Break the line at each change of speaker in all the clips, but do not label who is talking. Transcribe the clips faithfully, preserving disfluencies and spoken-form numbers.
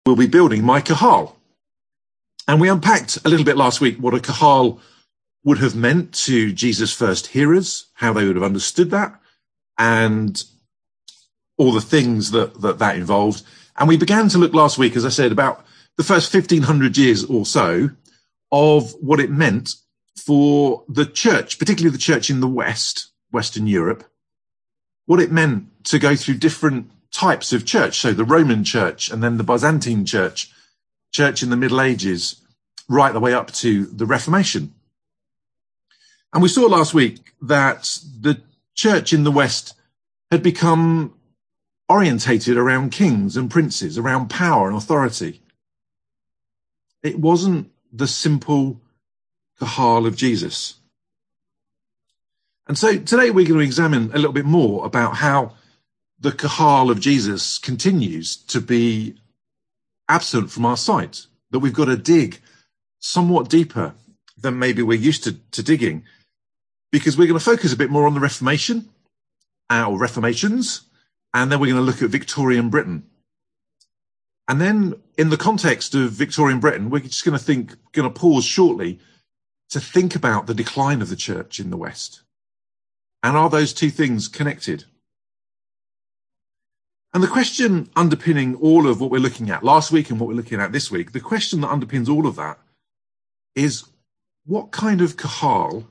will be building my kahal. And we unpacked a little bit last week what a kahal would have meant to Jesus' first hearers, how they would have understood that, and all the things that that, that involved. And we began to look last week, as I said, about the first fifteen hundred years or so of what it meant for the church, particularly the church in the West, Western Europe, what it meant to go through different types of church. So the Roman church and then the Byzantine church, church in the Middle Ages, right the way up to the Reformation. And we saw last week that the church in the West had become orientated around kings and princes, around power and authority. It wasn't the simple kahal of Jesus. And so today we're going to examine a little bit more about how the kahal of Jesus continues to be absent from our sight, that we've got to dig somewhat deeper than maybe we're used to, to digging, because we're going to focus a bit more on the Reformation, or Reformations, and then we're going to look at Victorian Britain. And then in the context of Victorian Britain, we're just going to think, going to pause shortly to think about the decline of the church in the West. And are those two things connected? And the question underpinning all of what we're looking at last week and what we're looking at this week, the question that underpins all of that is, what kind of kahal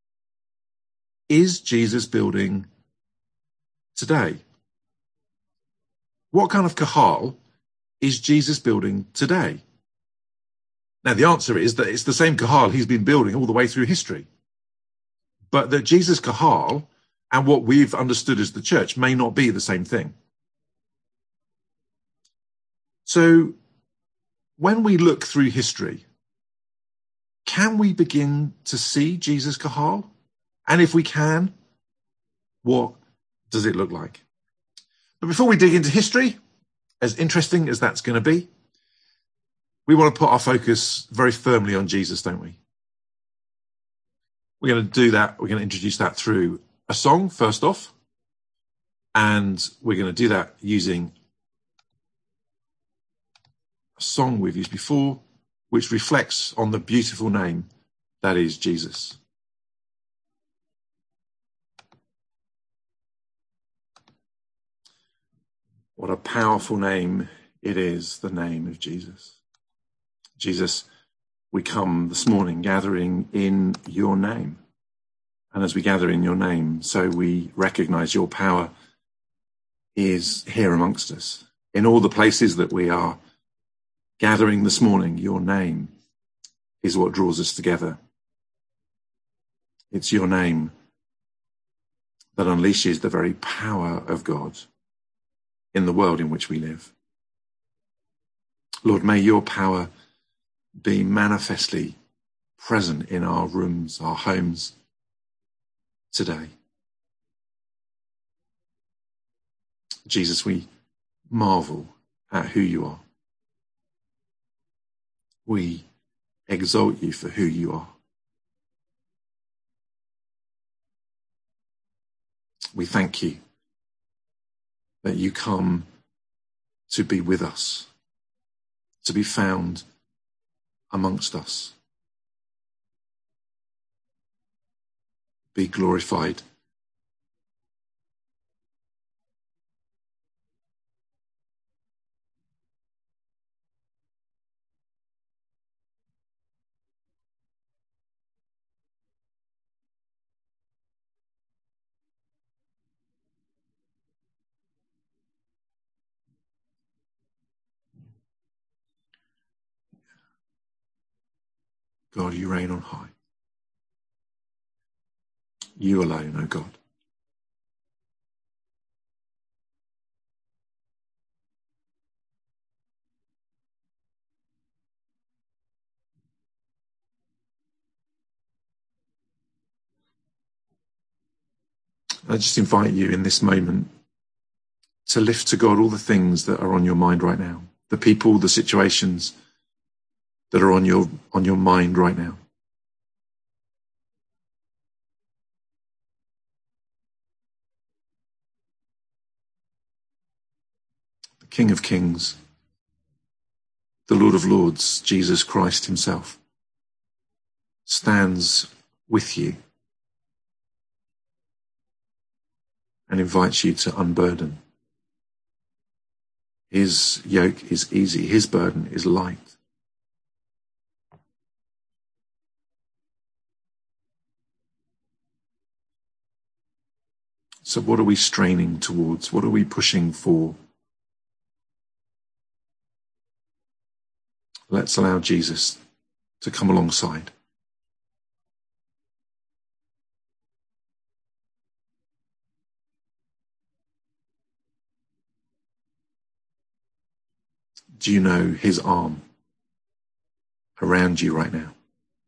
is Jesus building today? What kind of kahal is Jesus building today? Now, the answer is that it's the same kahal he's been building all the way through history. But that Jesus' kahal and what we've understood as the church may not be the same thing. So when we look through history, can we begin to see Jesus' kahal? And if we can, what does it look like? But before we dig into history, as interesting as that's going to be, we want to put our focus very firmly on Jesus, don't we? We're going to do that. We're going to introduce that through a song, first off. And we're going to do that using a song we've used before, which reflects on the beautiful name that is Jesus. What a powerful name it is, the name of Jesus. Jesus, we come this morning gathering in your name. And as we gather in your name, so we recognize your power is here amongst us. In all the places that we are gathering this morning, your name is what draws us together. It's your name that unleashes the very power of God in the world in which we live. Lord, may your power be manifestly present in our rooms, our homes today. Jesus, we marvel at who you are. We exalt you for who you are. We thank you that you come to be with us, to be found amongst us. Be glorified. God, you reign on high. You alone, O God. I just invite you in this moment to lift to God all the things that are on your mind right now, the people, the situations that are on your on your mind right now. The King of Kings, the Lord of Lords, Jesus Christ himself, stands with you and invites you to unburden. His yoke is easy, his burden is light. So what are we straining towards? What are we pushing for? Let's allow Jesus to come alongside. Do you know his arm around you right now?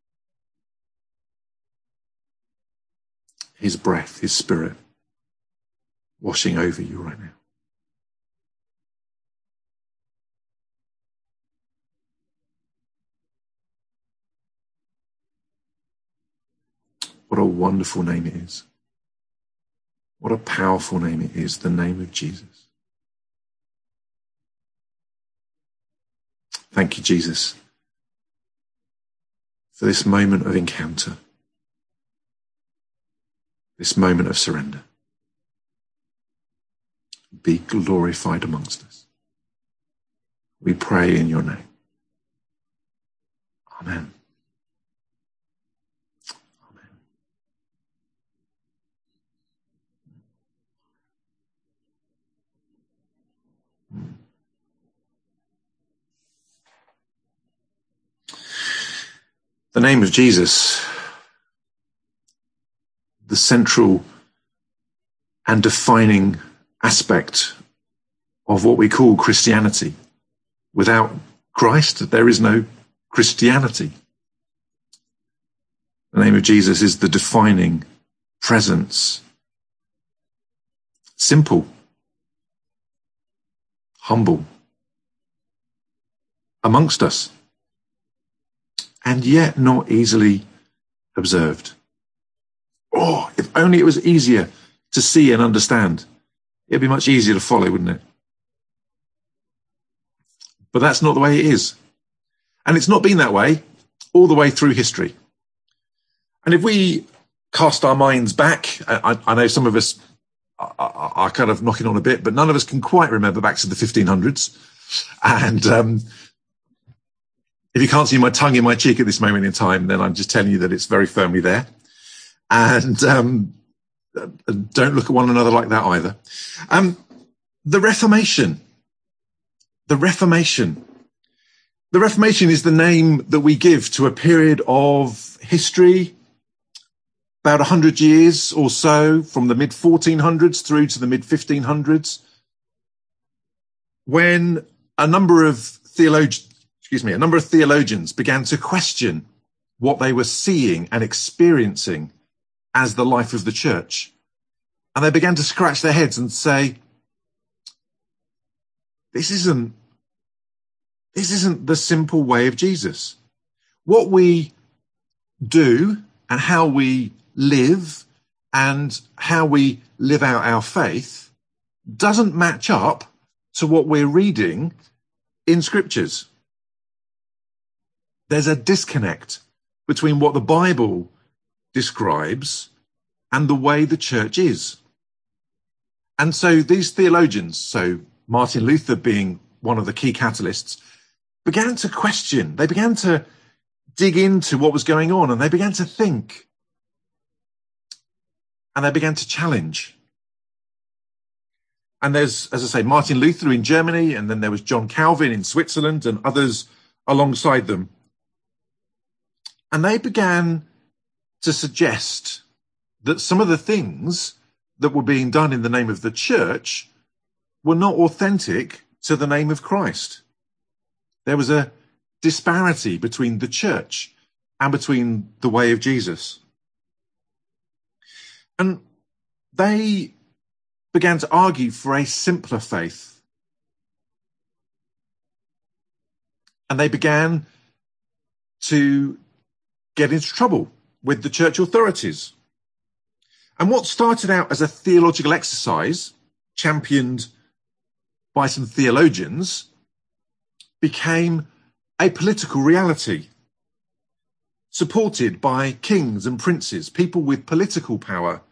His breath, his spirit washing over you right now. What a wonderful name it is. What a powerful name it is, the name of Jesus. Thank you, Jesus, for this moment of encounter, this moment of surrender. Be glorified amongst us. We pray in your name. Amen. Amen. The name of Jesus, the central and defining aspect of what we call Christianity. Without Christ, there is no Christianity. The name of Jesus is the defining presence. Simple, humble, amongst us, and yet not easily observed. Oh, if only it was easier to see and understand. It'd be much easier to follow, wouldn't it? But that's not the way it is. And it's not been that way all the way through history. And if we cast our minds back, I, I know some of us are, are, are kind of knocking on a bit, but none of us can quite remember back to the fifteen hundreds. And um, if you can't see my tongue in my cheek at this moment in time, then I'm just telling you that it's very firmly there. And um, don't look at one another like that either. Um, the Reformation. The Reformation. The Reformation is the name that we give to a period of history, about one hundred years or so, from the mid fourteen hundreds through to the mid fifteen hundreds, when a number of theologians, excuse me, a number of theologians began to question what they were seeing and experiencing as the life of the church. And they began to scratch their heads and say, this isn't, this isn't the simple way of Jesus. What we do and how we live and how we live out our faith doesn't match up to what we're reading in scriptures. There's a disconnect between what the Bible describes and the way the church is. And so these theologians, so Martin Luther being one of the key catalysts, began to question. They began to dig into what was going on, and they began to think. And they began to challenge. And there's, as I say, Martin Luther in Germany, and then there was John Calvin in Switzerland and others alongside them. And they began to suggest that some of the things that were being done in the name of the church were not authentic to the name of Christ. There was a disparity between the church and between the way of Jesus. And they began to argue for a simpler faith. And they began to get into trouble with the church authorities. And what started out as a theological exercise, championed by some theologians, became a political reality supported by kings and princes, people with political power,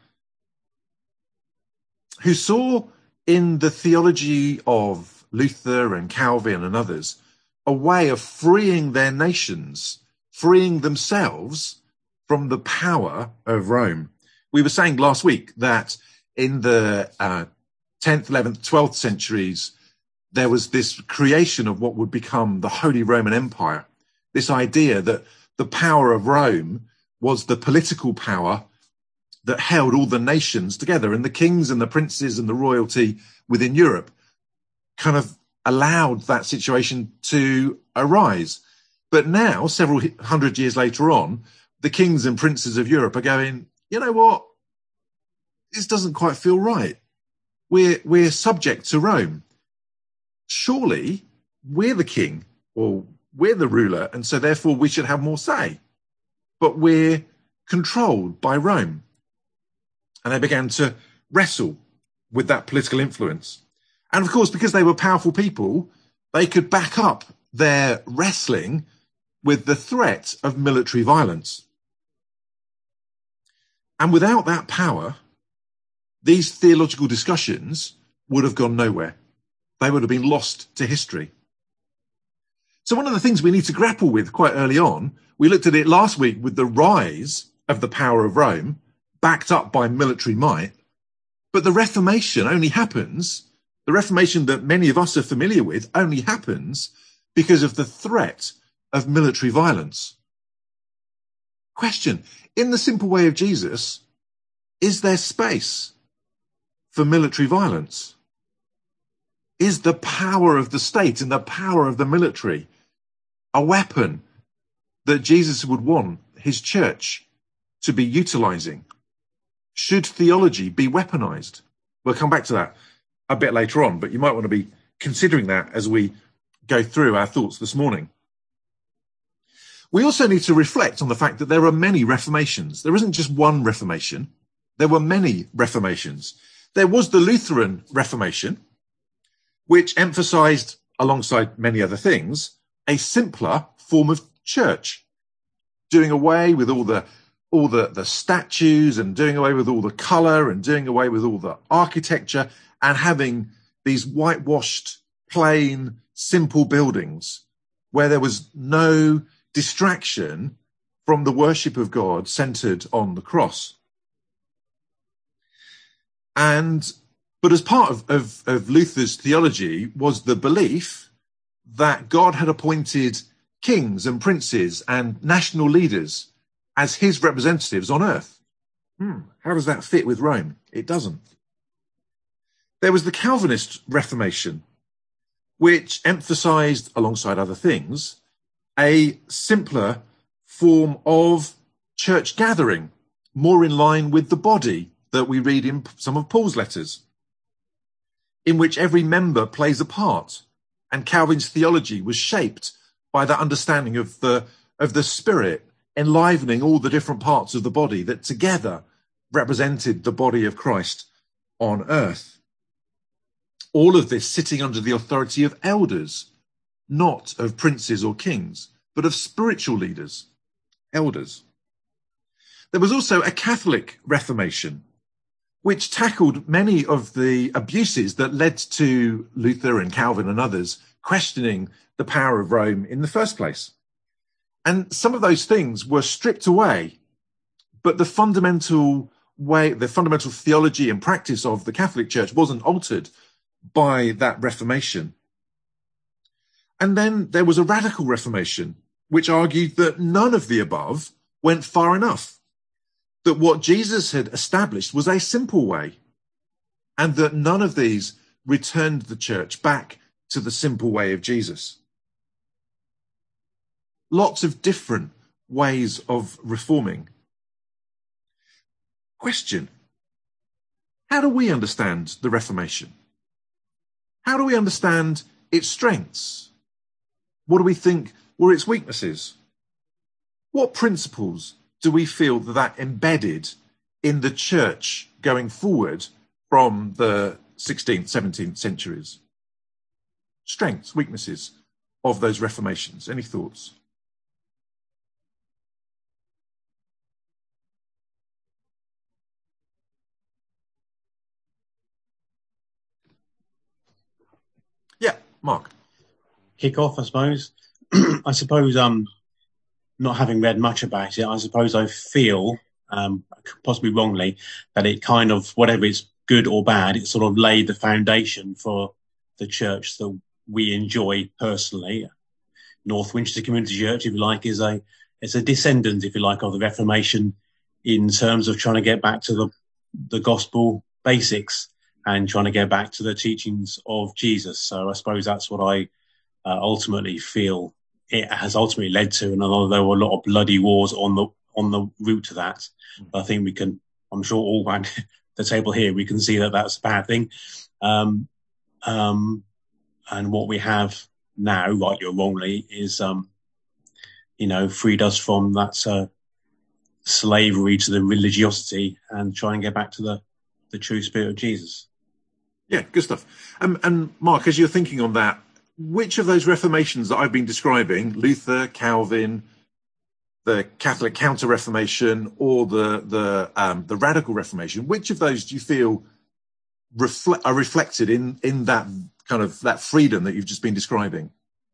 who saw in the theology of Luther and Calvin and others a way of freeing their nations, freeing themselves from the power of Rome. We were saying last week that in the uh, tenth, eleventh, twelfth centuries, there was this creation of what would become the Holy Roman Empire, this idea that the power of Rome was the political power that held all the nations together, and the kings and the princes and the royalty within Europe kind of allowed that situation to arise. But now, several hundred years later on, the kings and princes of Europe are going, you know what? This doesn't quite feel right. We're, we're subject to Rome. Surely we're the king, or we're the ruler, and so therefore we should have more say. But we're controlled by Rome. And they began to wrestle with that political influence. And of course, because they were powerful people, they could back up their wrestling with the threat of military violence. And without that power, these theological discussions would have gone nowhere. They would have been lost to history. So one of the things we need to grapple with quite early on, we looked at it last week with the rise of the power of Rome, backed up by military might. But the Reformation only happens, the Reformation that many of us are familiar with only happens because of the threat of military violence. Question, in the simple way of Jesus, is there space for military violence? Is the power of the state and the power of the military a weapon that Jesus would want his church to be utilizing? Should theology be weaponized? We'll come back to that a bit later on, but you might want to be considering that as we go through our thoughts this morning. We also need to reflect on the fact that there are many reformations. There isn't just one Reformation. There were many reformations. There was the Lutheran Reformation, which emphasized, alongside many other things, a simpler form of church, doing away with all the all the, the statues and doing away with all the colour and doing away with all the architecture and having these whitewashed, plain, simple buildings where there was no distraction from the worship of God centred on the cross. And but as part of, of, of Luther's theology was the belief that God had appointed kings and princes and national leaders as his representatives on earth. Hmm, how does that fit with Rome? It doesn't. There was the Calvinist Reformation, which emphasized, alongside other things, a simpler form of church gathering, more in line with the body that we read in some of Paul's letters, in which every member plays a part. And Calvin's theology was shaped by that understanding of the, of the Spirit enlivening all the different parts of the body that together represented the body of Christ on earth. All of this sitting under the authority of elders, not of princes or kings, but of spiritual leaders, elders. There was also a Catholic Reformation, which tackled many of the abuses that led to Luther and Calvin and others questioning the power of Rome in the first place. And some of those things were stripped away, but the fundamental way, the fundamental theology and practice of the Catholic Church wasn't altered by that Reformation. And then there was a radical Reformation, which argued that none of the above went far enough, that what Jesus had established was a simple way, and that none of these returned the church back to the simple way of Jesus. Lots of different ways of reforming. Question: how do we understand the Reformation? How do we understand its strengths? What do we think were its weaknesses? What principles do we feel that that embedded in the church going forward from the sixteenth, seventeenth centuries? Strengths, weaknesses. of those reformations? Any thoughts? Yeah, Mark.
Kick off, I suppose. I suppose, um, not having read much about it, I suppose I feel, um, possibly wrongly, that it kind of, whatever it's good or bad, it sort of laid the foundation for the church that we enjoy personally. North Winchester Community Church, if you like, is a it's a descendant, if you like, of the Reformation in terms of trying to get back to the the gospel basics and trying to get back to the teachings of Jesus. So I suppose that's what I uh, ultimately feel it has ultimately led to. And although there were a lot of bloody wars on the on the route to that, I think we can, I'm sure all around the table here, we can see that that's a bad thing. Um, um, and what we have now, rightly or wrongly, is, um, you know, freed us from that uh, slavery to the religiosity and try and get back to the, the true spirit of Jesus.
Yeah, good stuff. Um, and Mark, as you're thinking on that, which of those reformations that I've been describing, Luther, Calvin, the Catholic Counter-Reformation, or the the um, the Radical Reformation, which of those do you feel reflect are reflected in in that kind of that freedom that you've just been describing?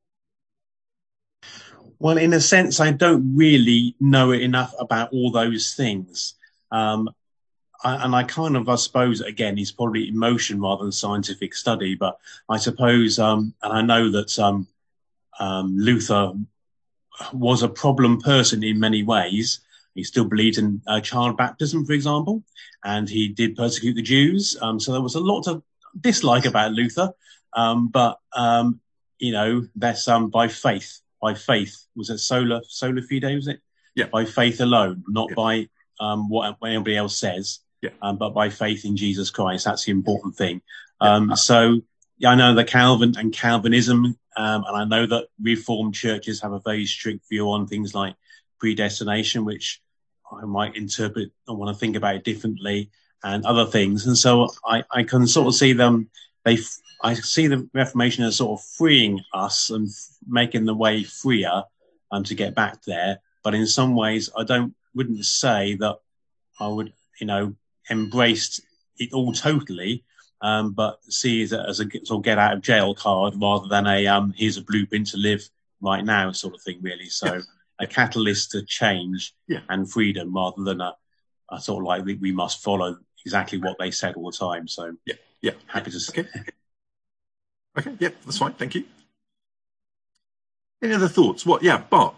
Well, in a sense, I don't really know enough about all those things. Um, I, and I kind of, I suppose, again, it's probably emotion rather than scientific study, but I suppose, um, and I know that um, um, Luther was a problem person in many ways. He still believed in uh, child baptism, for example, and he did persecute the Jews. Um, so there was a lot to dislike about Luther. Um, but, um, you know, that's um, by faith. By faith. Was it sola, sola fide, was it?
Yeah.
By faith alone, not
yeah.
by um, what anybody else says,
yeah.
um, but by faith in Jesus Christ. That's the important thing. Um, yeah. So yeah, I know that Calvin and Calvinism, um, and I know that Reformed churches have a very strict view on things like predestination, which I might interpret and want to think about it differently, and other things. And so I, I can sort of see them, they, I see the Reformation as sort of freeing us and f- making the way freer um, to get back there. But in some ways, I don't, wouldn't say that I would, you know, embraced it all totally, um, but see it as a sort of get out of jail card rather than a, um, here's a blueprint to live right now sort of thing, really. So yeah. a catalyst to change
yeah.
and freedom rather than a, a sort of like we must follow exactly what they said all the time. So
yeah, yeah,
happy to
okay. Okay, yeah, that's fine. Thank you. Any other thoughts? What? Yeah, Bart.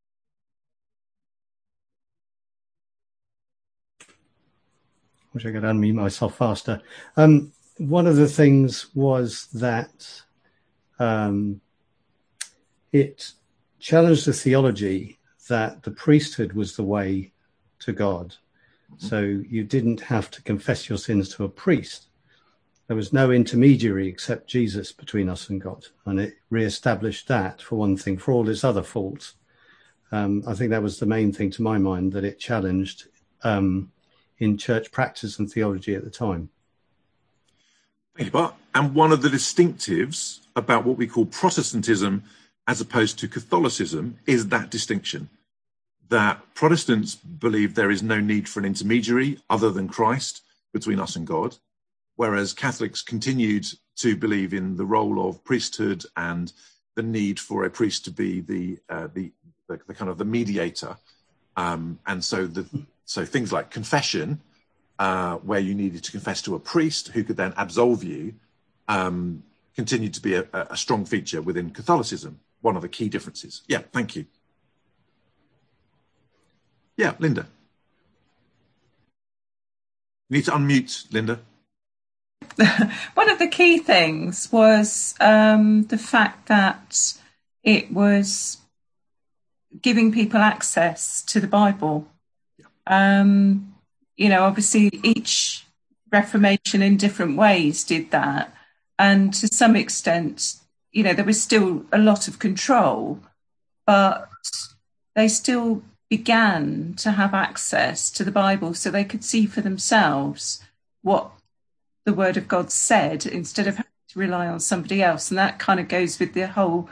Wish I could unmute myself faster. Um, one of the things was that um, it challenged the theology that the priesthood was the way to God. Mm-hmm. So you didn't have to confess your sins to a priest. There was no intermediary except Jesus between us and God. And it reestablished that, for one thing, for all its other faults. Um, I think that was the main thing to my mind that it challenged um, in church practice and theology at the time.
Thank you, Bart. And one of the distinctives about what we call Protestantism as opposed to Catholicism is that distinction, that Protestants believe there is no need for an intermediary other than Christ between us and God, whereas Catholics continued to believe in the role of priesthood and the need for a priest to be the uh, the, the, the kind of the mediator. Um, and so the so things like confession, uh, where you needed to confess to a priest who could then absolve you, um, continued to be a, a strong feature within Catholicism. One of the key differences. Yeah, thank you. Yeah, Linda. You need to unmute, Linda.
One of the key things was um, the fact that it was giving people access to the Bible. Um, you know, obviously each Reformation in different ways did that. And to some extent, you know, there was still a lot of control, but they still began to have access to the Bible so they could see for themselves what the Word of God said instead of having to rely on somebody else. And that kind of goes with the whole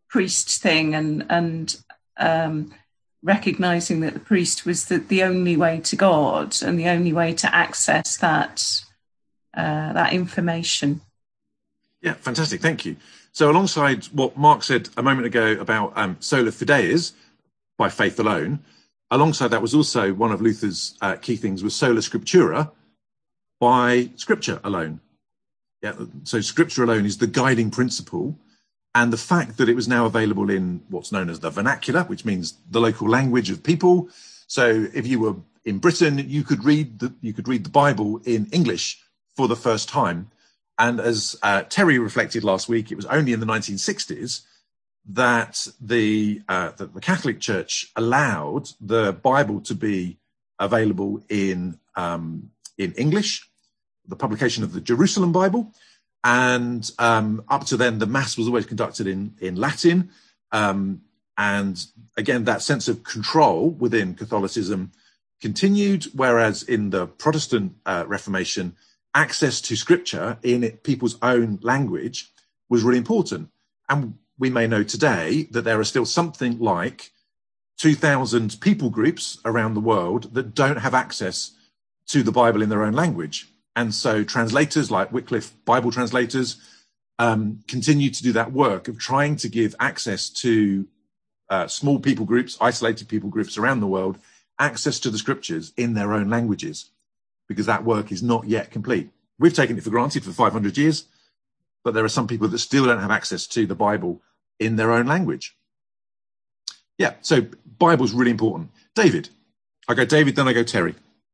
priest thing and and um, recognizing that the priest was the, the only way to God and the only way to access that uh, that information.
Yeah, fantastic. Thank you. So alongside what Mark said a moment ago about um, sola fides, by faith alone, alongside that was also one of Luther's uh, key things was sola scriptura, by scripture alone. Yeah, so scripture alone is the guiding principle, and the fact that it was now available in what's known as the vernacular, which means the local language of people. So if you were in Britain, you could read the, you could read the Bible in English for the first time. And as uh, Terry reflected last week, it was only in the nineteen sixties that the, uh, that the Catholic Church allowed the Bible to be available in um, in English, the publication of the Jerusalem Bible. And um, up to then, the Mass was always conducted in, in Latin. Um, and again, that sense of control within Catholicism continued, whereas in the Protestant uh, Reformation, access to scripture in it, people's own language was really important. And we may know today that there are still something like two thousand people groups around the world that don't have access to the Bible in their own language. And so translators like Wycliffe Bible translators um, continue to do that work of trying to give access to uh, small people groups, isolated people groups around the world, access to the scriptures in their own languages, because that work is not yet complete. We've taken it for granted for five hundred years, but there are some people that still don't have access to the Bible in their own language. Yeah, so Bible's really important. David. I go David, then I go Terry.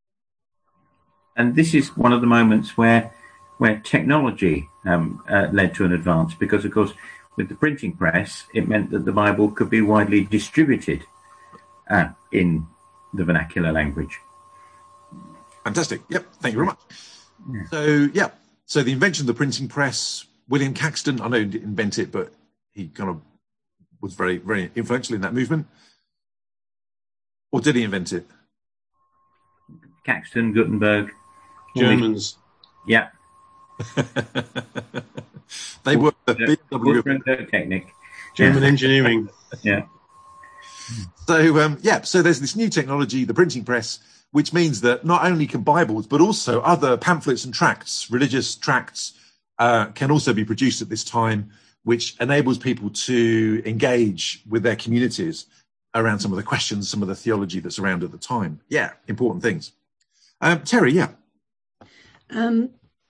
And this is one of the moments where where technology um, uh, led to an advance, because, of course, with the printing press, it meant that the Bible could be widely distributed uh, in the vernacular language.
Fantastic. Yep. Thank you very much. Yeah. So, yeah. So the invention of the printing press, William Caxton, I know he didn't invent it, but he kind of was very, very influential in that movement. Or did he invent it?
Caxton, Gutenberg.
Germans.
Yeah.
They were the B M W
Technic.
German
yeah.
engineering.
Yeah.
So, um, yeah, so there's this new technology, the printing press, which means that not only can Bibles, but also other pamphlets and tracts, religious tracts, uh, can also be produced at this time, which enables people to engage with their communities around some of the questions, some of the theology that's around at the time. Yeah, important things. Um, Terry, yeah.
Um,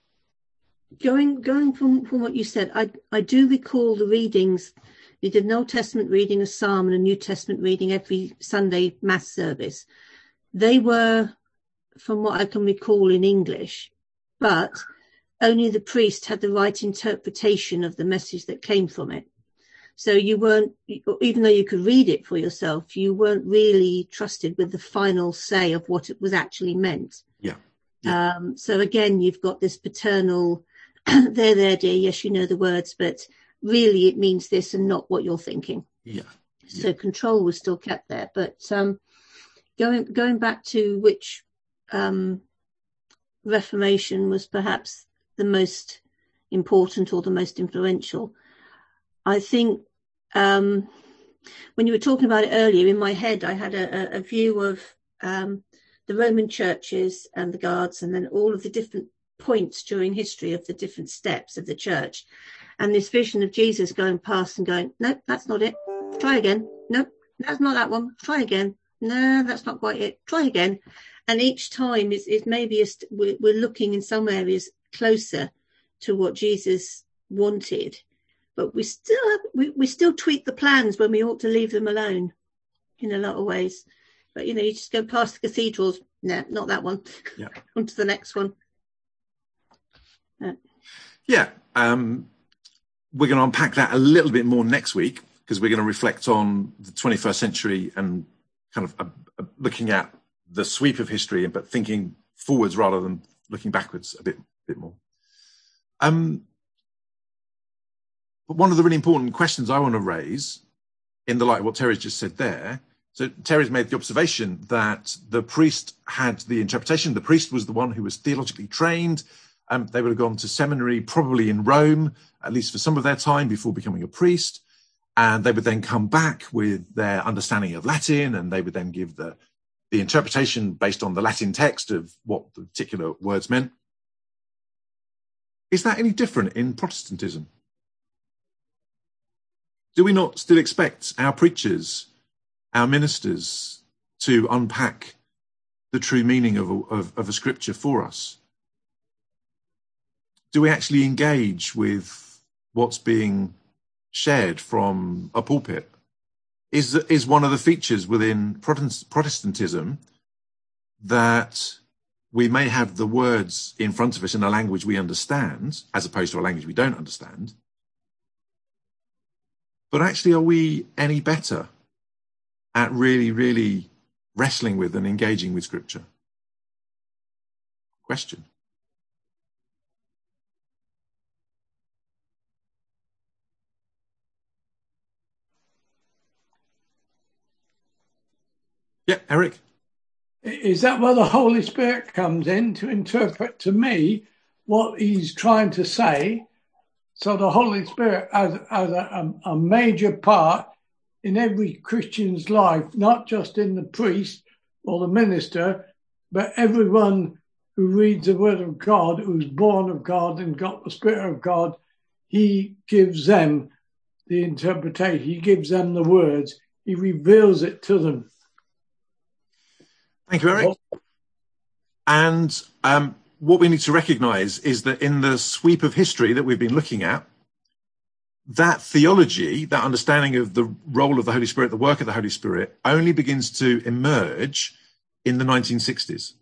going going from, from what you said, I I do recall the readings. You did an Old Testament reading, a Psalm, and a New Testament reading every Sunday Mass service. They were, from what I can recall, in English, but only the priest had the right interpretation of the message that came from it. So you weren't, even though you could read it for yourself, you weren't really trusted with the final say of what it was actually meant.
Yeah. yeah.
Um, so again, you've got this paternal, there, there, dear, yes, you know the words, but really it means this and not what you're thinking.
Yeah. yeah.
So control was still kept there. But um, going going back to which um, Reformation was perhaps the most important or the most influential, I think um, when you were talking about it earlier, in my head, I had a, a view of um, the Roman churches and the guards, and then all of the different points during history of the different steps of the church. And this vision of Jesus going past and going, no, that's not it. Try again. No, that's not that one. Try again. No, that's not quite it. Try again. And each time is, is maybe a st- we're, we're looking in some areas closer to what Jesus wanted. But we still have, we, we still tweak the plans when we ought to leave them alone in a lot of ways. But, you know, you just go past the cathedrals. No, not that one.
Yeah.
On to the next one. Uh,
yeah. Um, we're going to unpack that a little bit more next week, because we're going to reflect on the twenty-first century and kind of uh, uh, looking at the sweep of history, but thinking forwards rather than looking backwards a bit, bit more. Um, But one of the really important questions I want to raise, in the light of what Terry's just said there, so Terry's made the observation that the priest had the interpretation. The priest was the one who was theologically trained. Um, they would have gone to seminary, probably in Rome, at least for some of their time, before becoming a priest. and they would then come back with their understanding of Latin, and they would then give the, the interpretation based on the Latin text of what the particular words meant. Is that any different in Protestantism? Do we not still expect our preachers, our ministers, to unpack the true meaning of a, of, of a scripture for us? Do we actually engage with what's being shared from a pulpit? Is, is one of the features within Protestantism that we may have the words in front of us in a language we understand, as opposed to a language we don't understand? But actually, are we any better at really, really wrestling with and engaging with Scripture? Question. Yeah, Eric?
Is that where the Holy Spirit comes in to interpret to me what he's trying to say? So the Holy Spirit has, has a, a major part in every Christian's life, not just in the priest or the minister, but everyone who reads the Word of God, who's born of God and got the Spirit of God. He gives them the interpretation. He gives them the words. He reveals it to them.
Thank you, Eric. And um, what we need to recognise is that in the sweep of history that we've been looking at, that theology, that understanding of the role of the Holy Spirit, the work of the Holy Spirit, only begins to emerge in the nineteen sixties.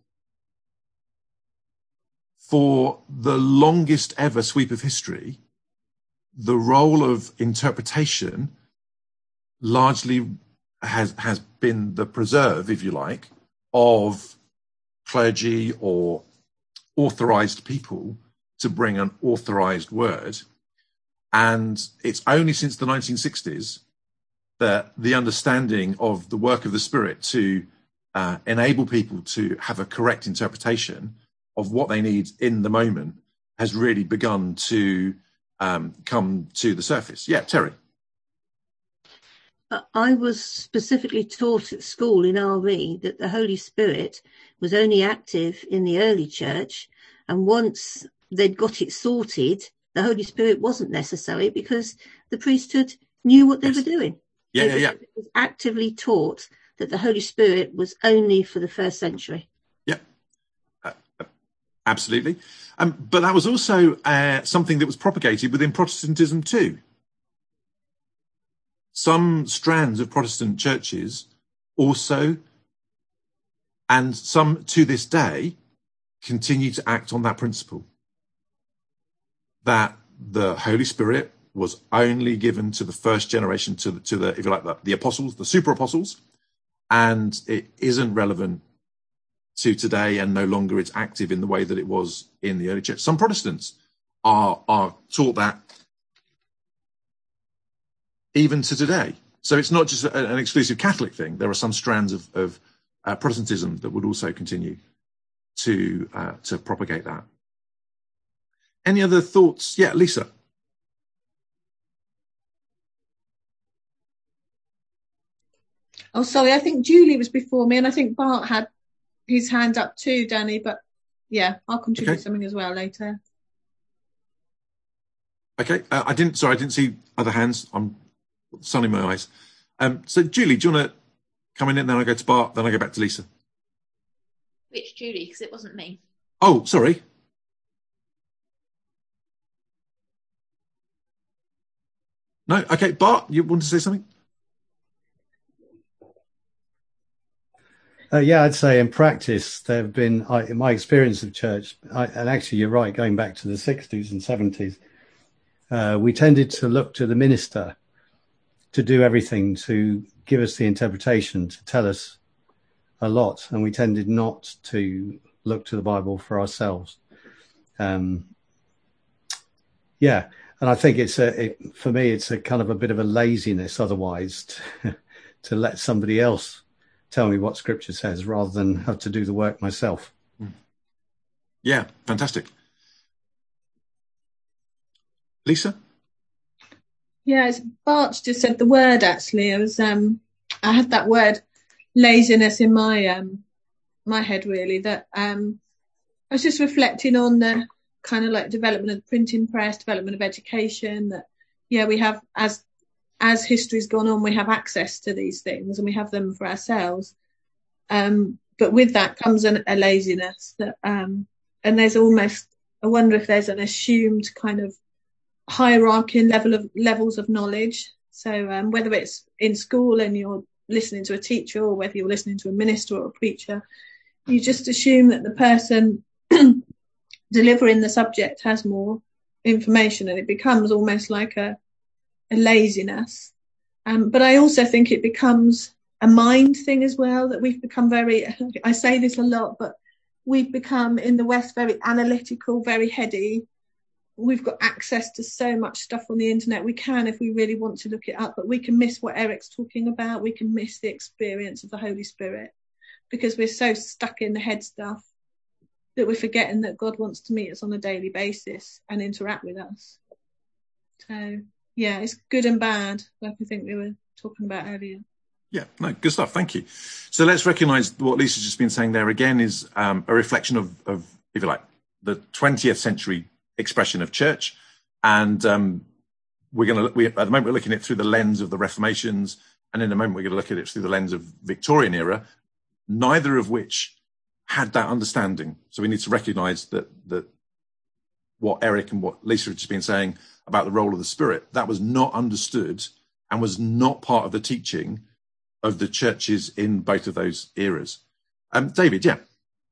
For the longest ever sweep of history, the role of interpretation largely has, has been the preserve, if you like, of clergy or authorized people to bring an authorized word. And it's only since the nineteen sixties that the understanding of the work of the Spirit to uh, enable people to have a correct interpretation of what they need in the moment has really begun to um, come to the surface. Yeah, Terry.
I was specifically taught at school in R V that the Holy Spirit was only active in the early church, and once they'd got it sorted, the Holy Spirit wasn't necessary because the priesthood knew what they yes. were doing.
Yeah,
it
yeah,
was,
yeah.
It was actively taught that the Holy Spirit was only for the first century.
Yeah, uh, absolutely. Um, but that was also uh, something that was propagated within Protestantism too. Some strands of Protestant churches also, and some to this day, continue to act on that principle. That the Holy Spirit was only given to the first generation, to the, to the if you like, the, the apostles, the super apostles, and it isn't relevant to today, and no longer it's active in the way that it was in the early church. Some Protestants are are taught that even to today. So it's not just a, an exclusive Catholic thing. There are some strands of, of uh, Protestantism that would also continue to uh, to propagate that. Any other thoughts? Yeah, Lisa.
Oh, sorry. I think Julie was before me, and I think Bart had his hand up too, Danny. But yeah, I'll contribute okay. something as well later.
Okay, uh, I didn't. Sorry, I didn't see other hands. I'm sun in my eyes. Um, so, Julie, do you want to come in, and then I go to Bart, then I go back to Lisa?
Which Julie? Because it wasn't me.
Oh, sorry. No, okay, Bart, you want to say something?
Uh, yeah, I'd say in practice, there have been, I, in my experience of church, I, and actually you're right, going back to the sixties and seventies, uh, we tended to look to the minister to do everything, to give us the interpretation, to tell us a lot, and we tended not to look to the Bible for ourselves. Um, yeah, and I think it's a, it, for me, it's a kind of a bit of a laziness otherwise to, to let somebody else tell me what Scripture says rather than have to do the work myself.
Yeah, fantastic. Lisa?
Yeah, it's, Bart just said the word. Actually, I was um, I had that word laziness in my um, my head really. That um, I was just reflecting on the kind of like development of the printing press, development of education. That yeah, we have as as history's gone on, we have access to these things and we have them for ourselves. Um, but with that comes an, a laziness that, um, and there's almost, I wonder if there's an assumed kind of hierarchy and level of levels of knowledge. So um, whether it's in school and you're listening to a teacher or whether you're listening to a minister or a preacher, you just assume that the person delivering the subject has more information, and it becomes almost like a a laziness. Um, but I also think it becomes a mind thing as well, that we've become very, I say this a lot, but we've become in the West very analytical, very heady. We've got access to so much stuff on the internet. We can, if we really want to look it up, but we can miss what Eric's talking about. We can miss the experience of the Holy Spirit because we're so stuck in the head stuff that we're forgetting that God wants to meet us on a daily basis and interact with us. So, yeah, it's good and bad, like I think we were talking about earlier.
Yeah, no, good stuff. Thank you. So let's recognise what Lisa's just been saying there again is um, a reflection of, of, if you like, the twentieth century expression of church. And um, we're going to, we, at the moment, we're looking at it through the lens of the Reformations. And in a moment, we're going to look at it through the lens of Victorian era, neither of which had that understanding. So we need to recognise that, that what Eric and what Lisa had just been saying about the role of the Spirit, that was not understood and was not part of the teaching of the churches in both of those eras. Um, David, yeah.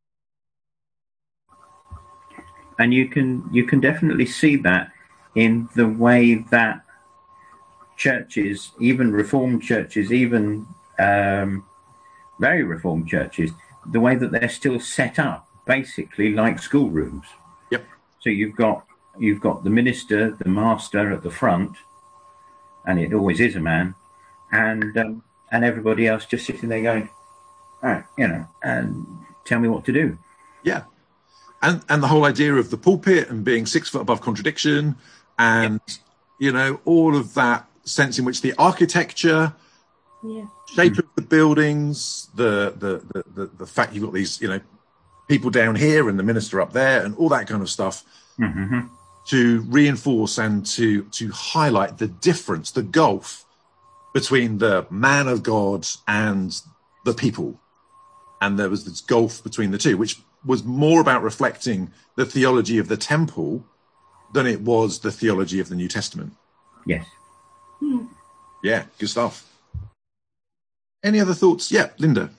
And you can you can definitely see that in the way that churches, even Reformed churches, even um, very Reformed churches, the way that they're still set up, basically like schoolrooms.
Yep. So
you've got you've got the minister, the master at the front, and it always is a man, and um, and everybody else just sitting there going, all right, you know, and tell me what to do.
Yeah. And and the whole idea of the pulpit and being six foot above contradiction and, yep. you know, all of that sense in which the architecture,
yeah.
shape of the buildings, the, the, the, the, the fact you've got these, you know, people down here and the minister up there and all that kind of stuff
mm-hmm.
to reinforce and to, to highlight the difference, the gulf between the man of God and the people. And there was this gulf between the two, which was more about reflecting the theology of the temple than it was the theology of the New Testament.
Yes.
Hmm.
Yeah, good stuff. Any other thoughts? Yeah, Linda.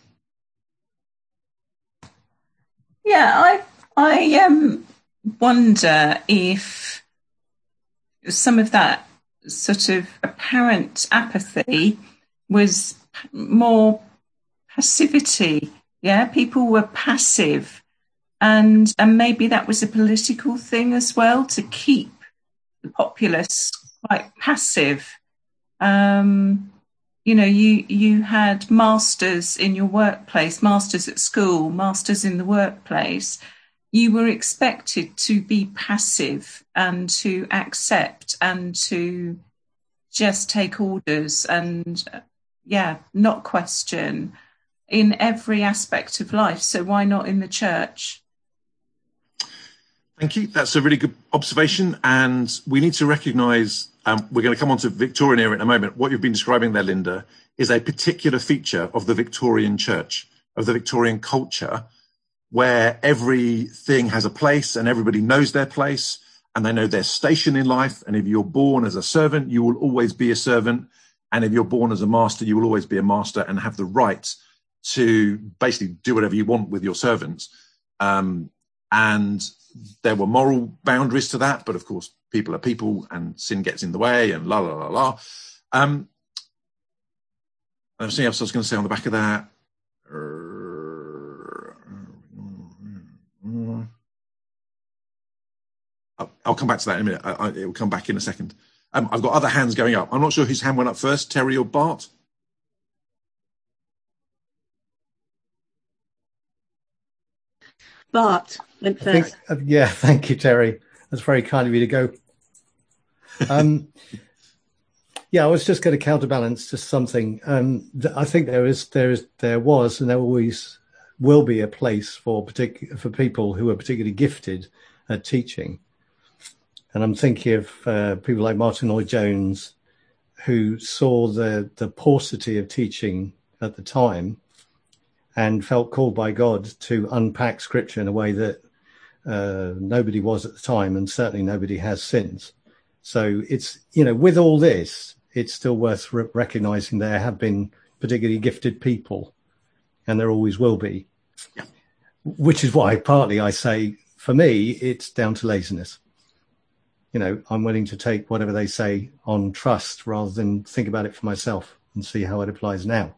Yeah, I I um wonder if some of that sort of apparent apathy was more passivity. Yeah, people were passive, and and maybe that was a political thing as well, to keep the populace quite passive. Um, you know, you you had masters in your workplace, masters at school, masters in the workplace. You were expected to be passive and to accept and to just take orders and, yeah, not question in every aspect of life. So why not in the church?
Thank you. That's a really good observation. And we need to recognise, um, we're going to come on to Victorian era in a moment. What you've been describing there, Linda, is a particular feature of the Victorian church, of the Victorian culture, where everything has a place and everybody knows their place and they know their station in life. And if you're born as a servant, you will always be a servant. And if you're born as a master, you will always be a master and have the right to basically do whatever you want with your servants. Um, and there were moral boundaries to that, but of course, people are people and sin gets in the way and la, la, la, la. Um, there's something else I was going to say on the back of that. I'll, I'll come back to that in a minute. I, I, it will come back in a second. Um, I've got other hands going up. I'm not sure whose hand went up first, Terry or Bart.
Bart went first.
I think, uh, yeah, thank you, Terry. That's very kind of you to go. Um, Yeah, I was just going to counterbalance just something. Um, th- I think there is, there is, there was, and there always will be a place for particular for people who are particularly gifted at teaching. And I'm thinking of uh, people like Martin Lloyd-Jones, who saw the the paucity of teaching at the time and felt called by God to unpack Scripture in a way that uh, nobody was at the time, and certainly nobody has since. So it's, you know, with all this, it's still worth re- recognizing there have been particularly gifted people, and there always will be.
Yeah.
Which is why partly I say, for me, it's down to laziness. You know, I'm willing to take whatever they say on trust rather than think about it for myself and see how it applies now.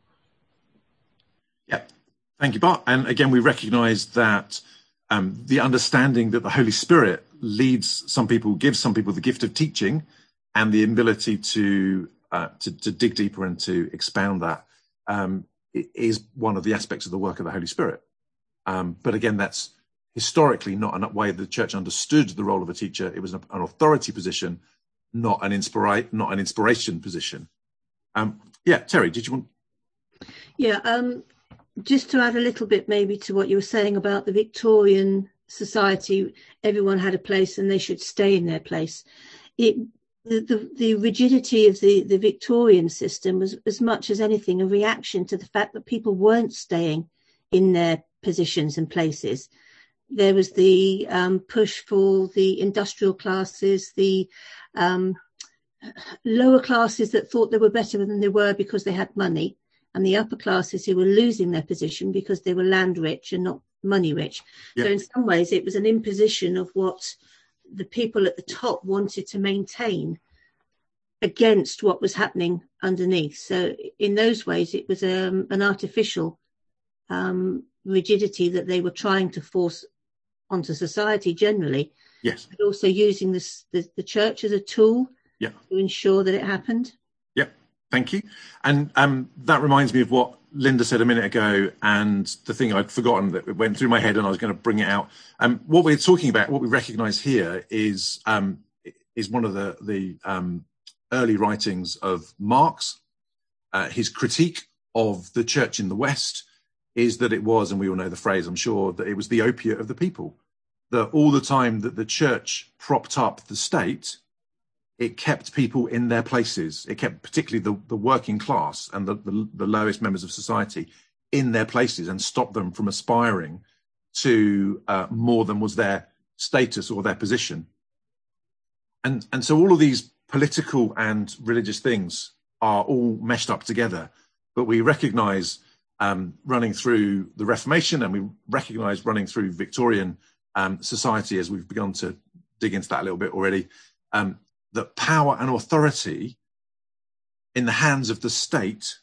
Yeah. Thank you, Bart. And again, we recognize that um, the understanding that the Holy Spirit leads some people, gives some people the gift of teaching and the ability to uh, to, to dig deeper and to expound that um, is one of the aspects of the work of the Holy Spirit. Um, but again, that's historically not a way the church understood the role of a teacher. It was an, an authority position, not an inspira- not an inspiration position. Um, yeah, Terry, did you want?
Yeah, um, just to add a little bit maybe to what you were saying about the Victorian society, everyone had a place and they should stay in their place. It, the, the, the rigidity of the, the Victorian system was as much as anything a reaction to the fact that people weren't staying in their positions and places. There was the um, push for the industrial classes, the um, lower classes that thought they were better than they were because they had money, and the upper classes who were losing their position because they were land rich and not money rich. Yeah. So in some ways it was an imposition of what the people at the top wanted to maintain against what was happening underneath. So in those ways it was um, an artificial um, rigidity that they were trying to force onto society generally.
Yes.
But also using this, the, the church as a tool
yeah.
to ensure that it happened.
Yep. Thank you. And um, that reminds me of what Linda said a minute ago, and the thing I'd forgotten that went through my head and I was going to bring it out. Um, what we're talking about, what we recognise here is um, is one of the, the um, early writings of Marx. Uh, his critique of the church in the West is that it was, and we all know the phrase, I'm sure, that it was the opiate of the people. That all the time that the church propped up the state, it kept people in their places. It kept particularly the, the working class and the, the, the lowest members of society in their places and stopped them from aspiring to uh, more than was their status or their position. And, and so all of these political and religious things are all meshed up together. But we recognise um, running through the Reformation, and we recognise running through Victorian um, society, as we've begun to dig into that a little bit already, um, that power and authority in the hands of the state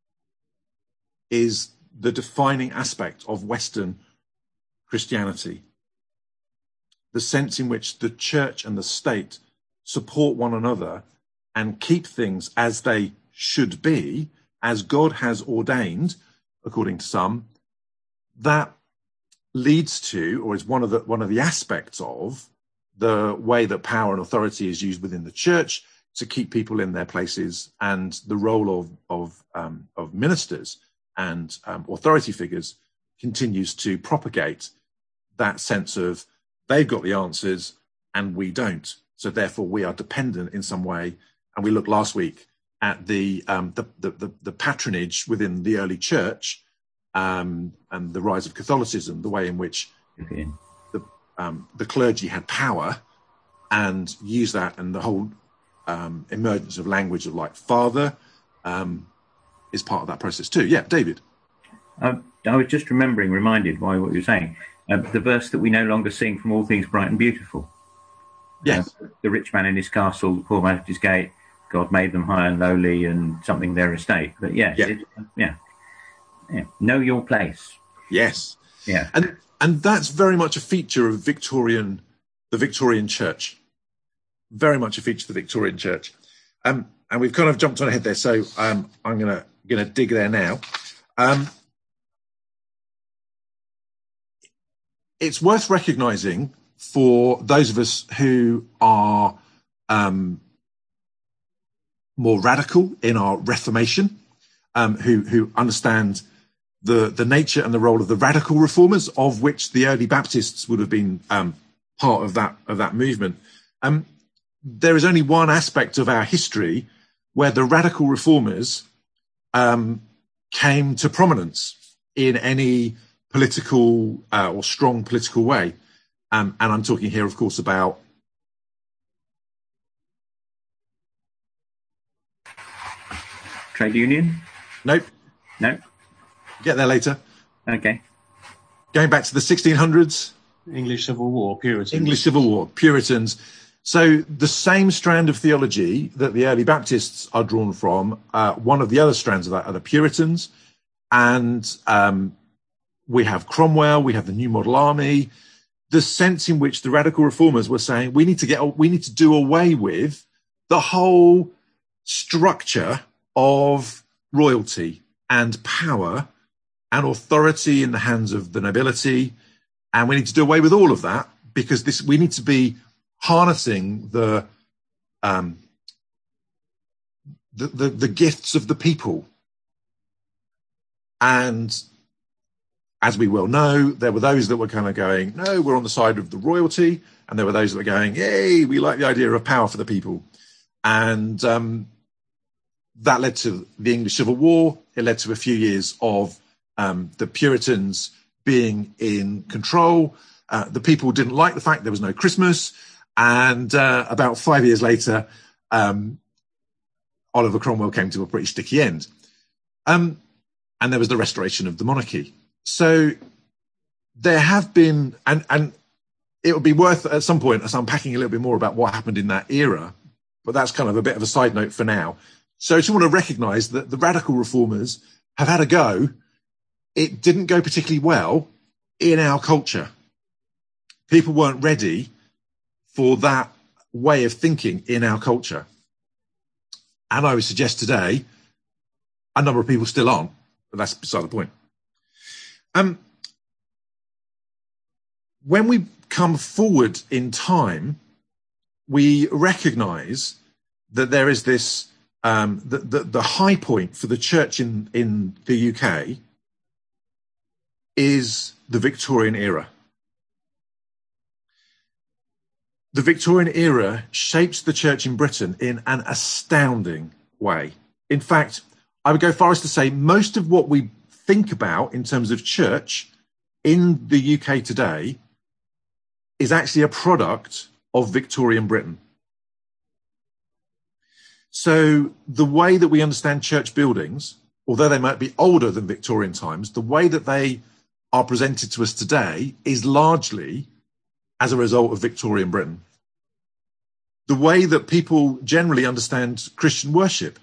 is the defining aspect of Western Christianity. The sense in which the church and the state support one another and keep things as they should be, as God has ordained, according to some, that leads to, or is one of the one of the aspects of, the way that power and authority is used within the church to keep people in their places, and the role of of um, of ministers and um, authority figures continues to propagate that sense of they've got the answers and we don't, so therefore we are dependent in some way. And we looked last week at the um, the, the, the the patronage within the early church um, and the rise of Catholicism, the way in which okay. the um, the clergy had power and used that, and the whole um, emergence of language of like father um, is part of that process too. Yeah, David.
Uh, I was just remembering, reminded by what you were saying, uh, the verse that we no longer sing from All Things Bright and Beautiful.
Yes.
Uh, the rich man in his castle, the poor man at his gate, God made them high and lowly, and something their estate. But yes, yeah, it, yeah, yeah. Know your place.
Yes.
Yeah.
And and that's very much a feature of Victorian, the Victorian Church. Very much a feature of the Victorian Church. Um, and we've kind of jumped on ahead there, so um, I'm gonna gonna dig there now. Um, it's worth recognising for those of us who are um, more radical in our Reformation, um, who, who understand the, the nature and the role of the radical reformers, of which the early Baptists would have been um, part of that, of that movement. Um, there is only one aspect of our history where the radical reformers um, came to prominence in any political uh, or strong political way. Um, and I'm talking here, of course, about
trade union?
Nope.
No.
Get there later.
Okay.
Going back to the sixteen hundreds.
English Civil War, Puritans.
English Civil War, Puritans. So the same strand of theology that the early Baptists are drawn from, uh, one of the other strands of that are the Puritans. And um, we have Cromwell, we have the New Model Army. The sense in which the radical reformers were saying we need to get, we need to do away with the whole structure of royalty and power and authority in the hands of the nobility, and we need to do away with all of that because this we need to be harnessing the um, the, the the gifts of the people. And as we well know, there were those that were kind of going, no, we're on the side of the royalty. And there were those that were going, yay, we like the idea of power for the people. And um, that led to the English Civil War. It led to a few years of um, the Puritans being in control. Uh, the people didn't like the fact there was no Christmas. And uh, about five years later, um, Oliver Cromwell came to a pretty sticky end. Um, and there was the restoration of the monarchy. So there have been, and, and it would be worth at some point us unpacking a little bit more about what happened in that era, but that's kind of a bit of a side note for now. So I just want to recognise that the radical reformers have had a go. It didn't go particularly well in our culture. People weren't ready for that way of thinking in our culture. And I would suggest today, a number of people still aren't, but that's beside the point. Um, when we come forward in time, we recognise that there is this, um, the, the, the high point for the church in, in the U K is the Victorian era. The Victorian era shaped the church in Britain in an astounding way. In fact, I would go far as to say most of what we think about in terms of church in the U K today is actually a product of Victorian Britain. So the way that we understand church buildings, although they might be older than Victorian times, the way that they are presented to us today is largely as a result of Victorian Britain. The way that people generally understand Christian worship,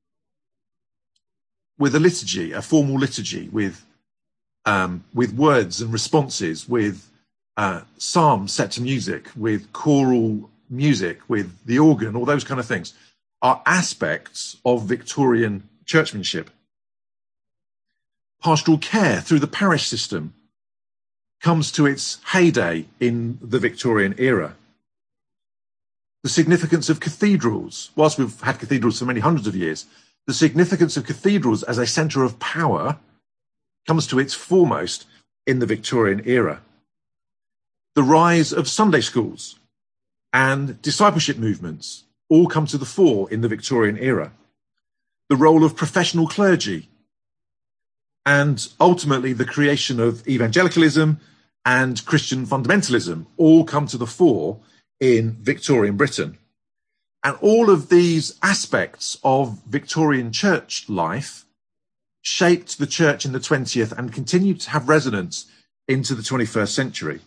with a liturgy, a formal liturgy, with um, with words and responses, with uh, psalms set to music, with choral music, with the organ, all those kind of things, are aspects of Victorian churchmanship. Pastoral care through the parish system comes to its heyday in the Victorian era. The significance of cathedrals, whilst we've had cathedrals for many hundreds of years, the significance of cathedrals as a centre of power comes to its foremost in the Victorian era. The rise of Sunday schools and discipleship movements all come to the fore in the Victorian era. The role of professional clergy and ultimately the creation of evangelicalism and Christian fundamentalism all come to the fore in Victorian Britain. And all of these aspects of Victorian church life shaped the church in the twentieth and continue to have resonance into the twenty-first century.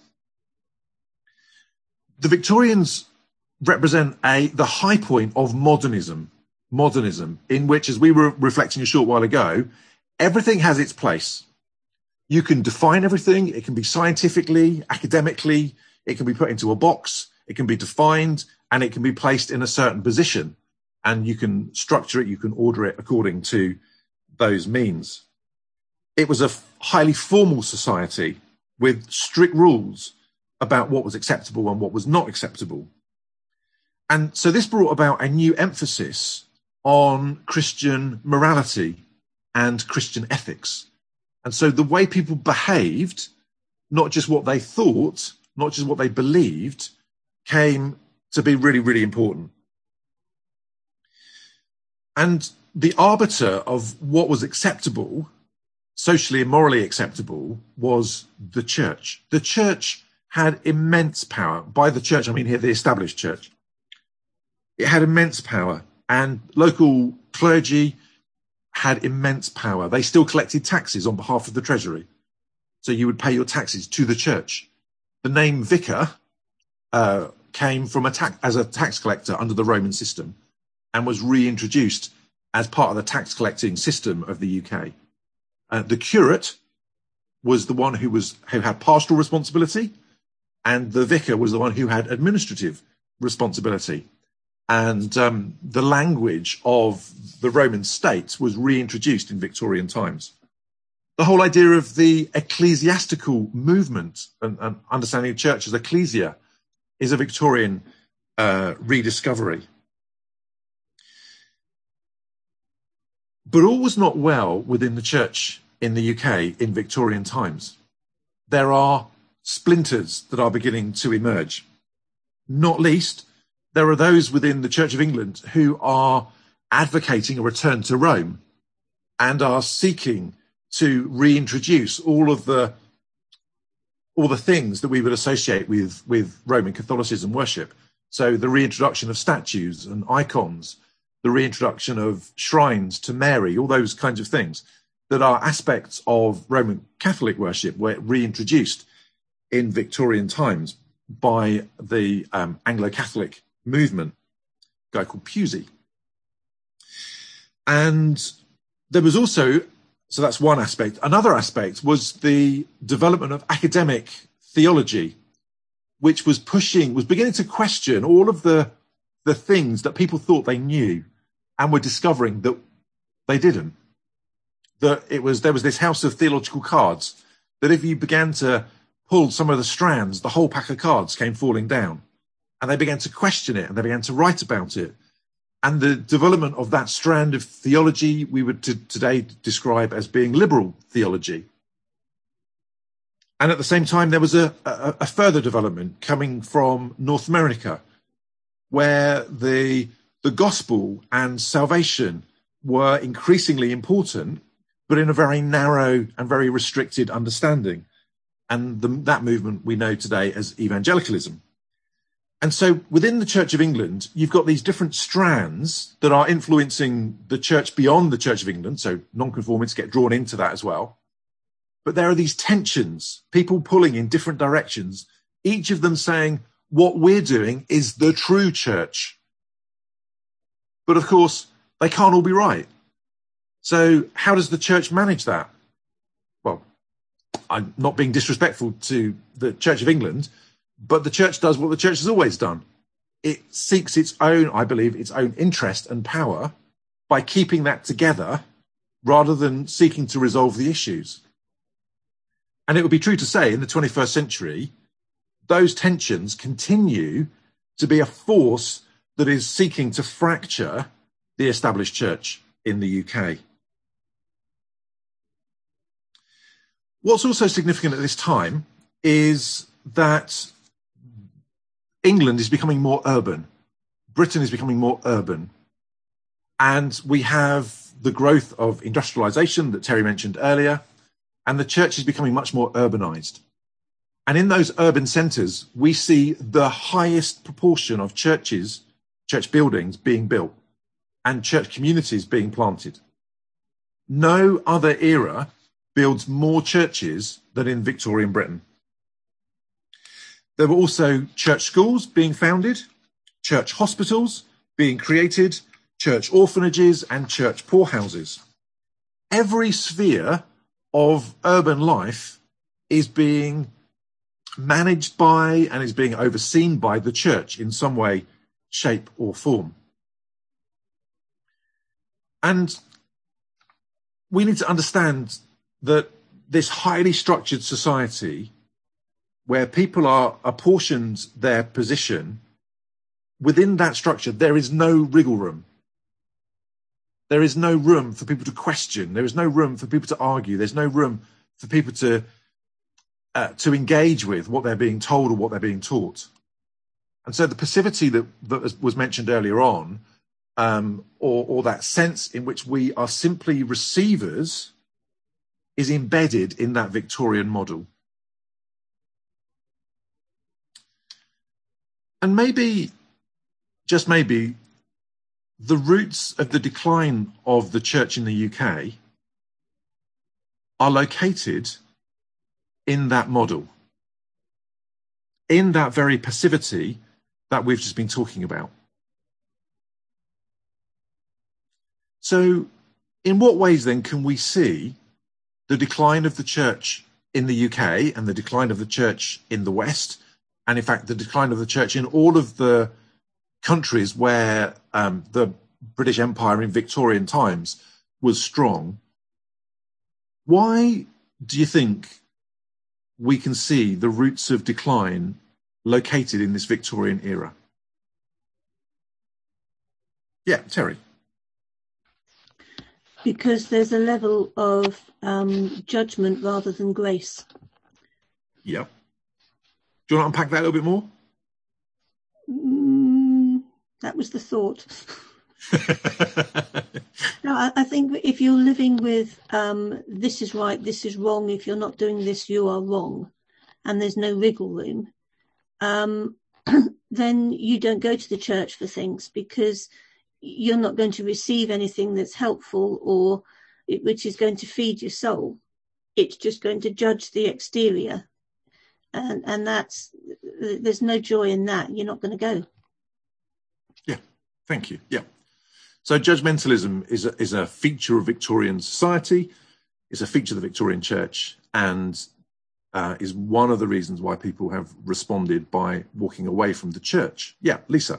The Victorians represent a the high point of modernism, modernism, in which, as we were reflecting a short while ago, everything has its place. You can define everything. It can be scientifically, academically. It can be put into a box. It can be defined, and it can be placed in a certain position. And you can structure it, you can order it according to those means. It was a highly formal society with strict rules about what was acceptable and what was not acceptable. And so this brought about a new emphasis on Christian morality and Christian ethics. And so the way people behaved, not just what they thought, not just what they believed, came to be really, really important. And the arbiter of what was acceptable, socially and morally acceptable, was the church. The church had immense power. By the church, I mean here the established church. It had immense power, and local clergy had immense power. They still collected taxes on behalf of the treasury. So you would pay your taxes to the church. The name vicar uh, came from a ta- as a tax collector under the Roman system and was reintroduced as part of the tax collecting system of the U K. Uh, the curate was the one who was who had pastoral responsibility, and the vicar was the one who had administrative responsibility. And um, the language of the Roman state was reintroduced in Victorian times. The whole idea of the ecclesiastical movement and, and understanding of church as ecclesia is a Victorian uh, rediscovery. But all was not well within the church in the U K in Victorian times. There are splinters that are beginning to emerge. Not least, there are those within the Church of England who are advocating a return to Rome and are seeking to reintroduce all of the all the things that we would associate with, with Roman Catholicism worship. So the reintroduction of statues and icons, the reintroduction of shrines to Mary, all those kinds of things that are aspects of Roman Catholic worship were reintroduced in Victorian times by the um, Anglo-Catholic movement, a guy called Pusey. And there was also, so that's one aspect. Another aspect was the development of academic theology, which was pushing, was beginning to question all of the, the things that people thought they knew and were discovering that they didn't. That it was, there was this house of theological cards, that if you began to pull some of the strands, the whole pack of cards came falling down. And they began to question it, and they began to write about it. And the development of that strand of theology we would t- today describe as being liberal theology. And at the same time, there was a, a, a further development coming from North America, where the, the gospel and salvation were increasingly important, but in a very narrow and very restricted understanding. And the, that movement we know today as evangelicalism. And so within the Church of England, you've got these different strands that are influencing the church beyond the Church of England. So nonconformists get drawn into that as well. But there are these tensions, people pulling in different directions, each of them saying, what we're doing is the true church. But of course, they can't all be right. So how does the church manage that? Well, I'm not being disrespectful to the Church of England, but the church does what the church has always done. It seeks its own, I believe, its own interest and power by keeping that together rather than seeking to resolve the issues. And it would be true to say in the twenty-first century, those tensions continue to be a force that is seeking to fracture the established church in the U K. What's also significant at this time is that England is becoming more urban. Britain is becoming more urban. And we have the growth of industrialization that Terry mentioned earlier, and the church is becoming much more urbanized. And in those urban centres, we see the highest proportion of churches, church buildings being built and church communities being planted. No other era builds more churches than in Victorian Britain. There were also church schools being founded, church hospitals being created, church orphanages and church poorhouses. Every sphere of urban life is being managed by and is being overseen by the church in some way, shape or form. And we need to understand that this highly structured society where people are apportioned their position, within that structure, there is no wriggle room. there is no room for people to question. There is no room for people to argue. There's no room for people to uh, to engage with what they're being told or what they're being taught. And so the passivity that, that was mentioned earlier on, um, or, or that sense in which we are simply receivers, is embedded in that Victorian model. And maybe, just maybe, the roots of the decline of the church in the U K are located in that model, in that very passivity that we've just been talking about. So, in what ways then can we see the decline of the church in the U K and the decline of the church in the West, and in fact the decline of the church in all of the countries where um, the British Empire in Victorian times was strong? Why do you think we can see the roots of decline located in this Victorian era? Yeah, Terry.
Because there's a level of um, judgment rather than grace.
Yeah. Do you want to unpack that a little bit more?
Mm, that was the thought. No, I, I think if you're living with um, this is right, this is wrong, if you're not doing this, you are wrong, and there's no wiggle room, um, then you don't go to the church for things, because you're not going to receive anything that's helpful or it, which is going to feed your soul. It's just going to judge the exterior. And, and that's, there's no joy in that. You're not going to go.
Yeah, thank you. Yeah. So judgmentalism is a, is a feature of Victorian society, it's a feature of the Victorian church, and uh, is one of the reasons why people have responded by walking away from the church. Yeah, Lisa.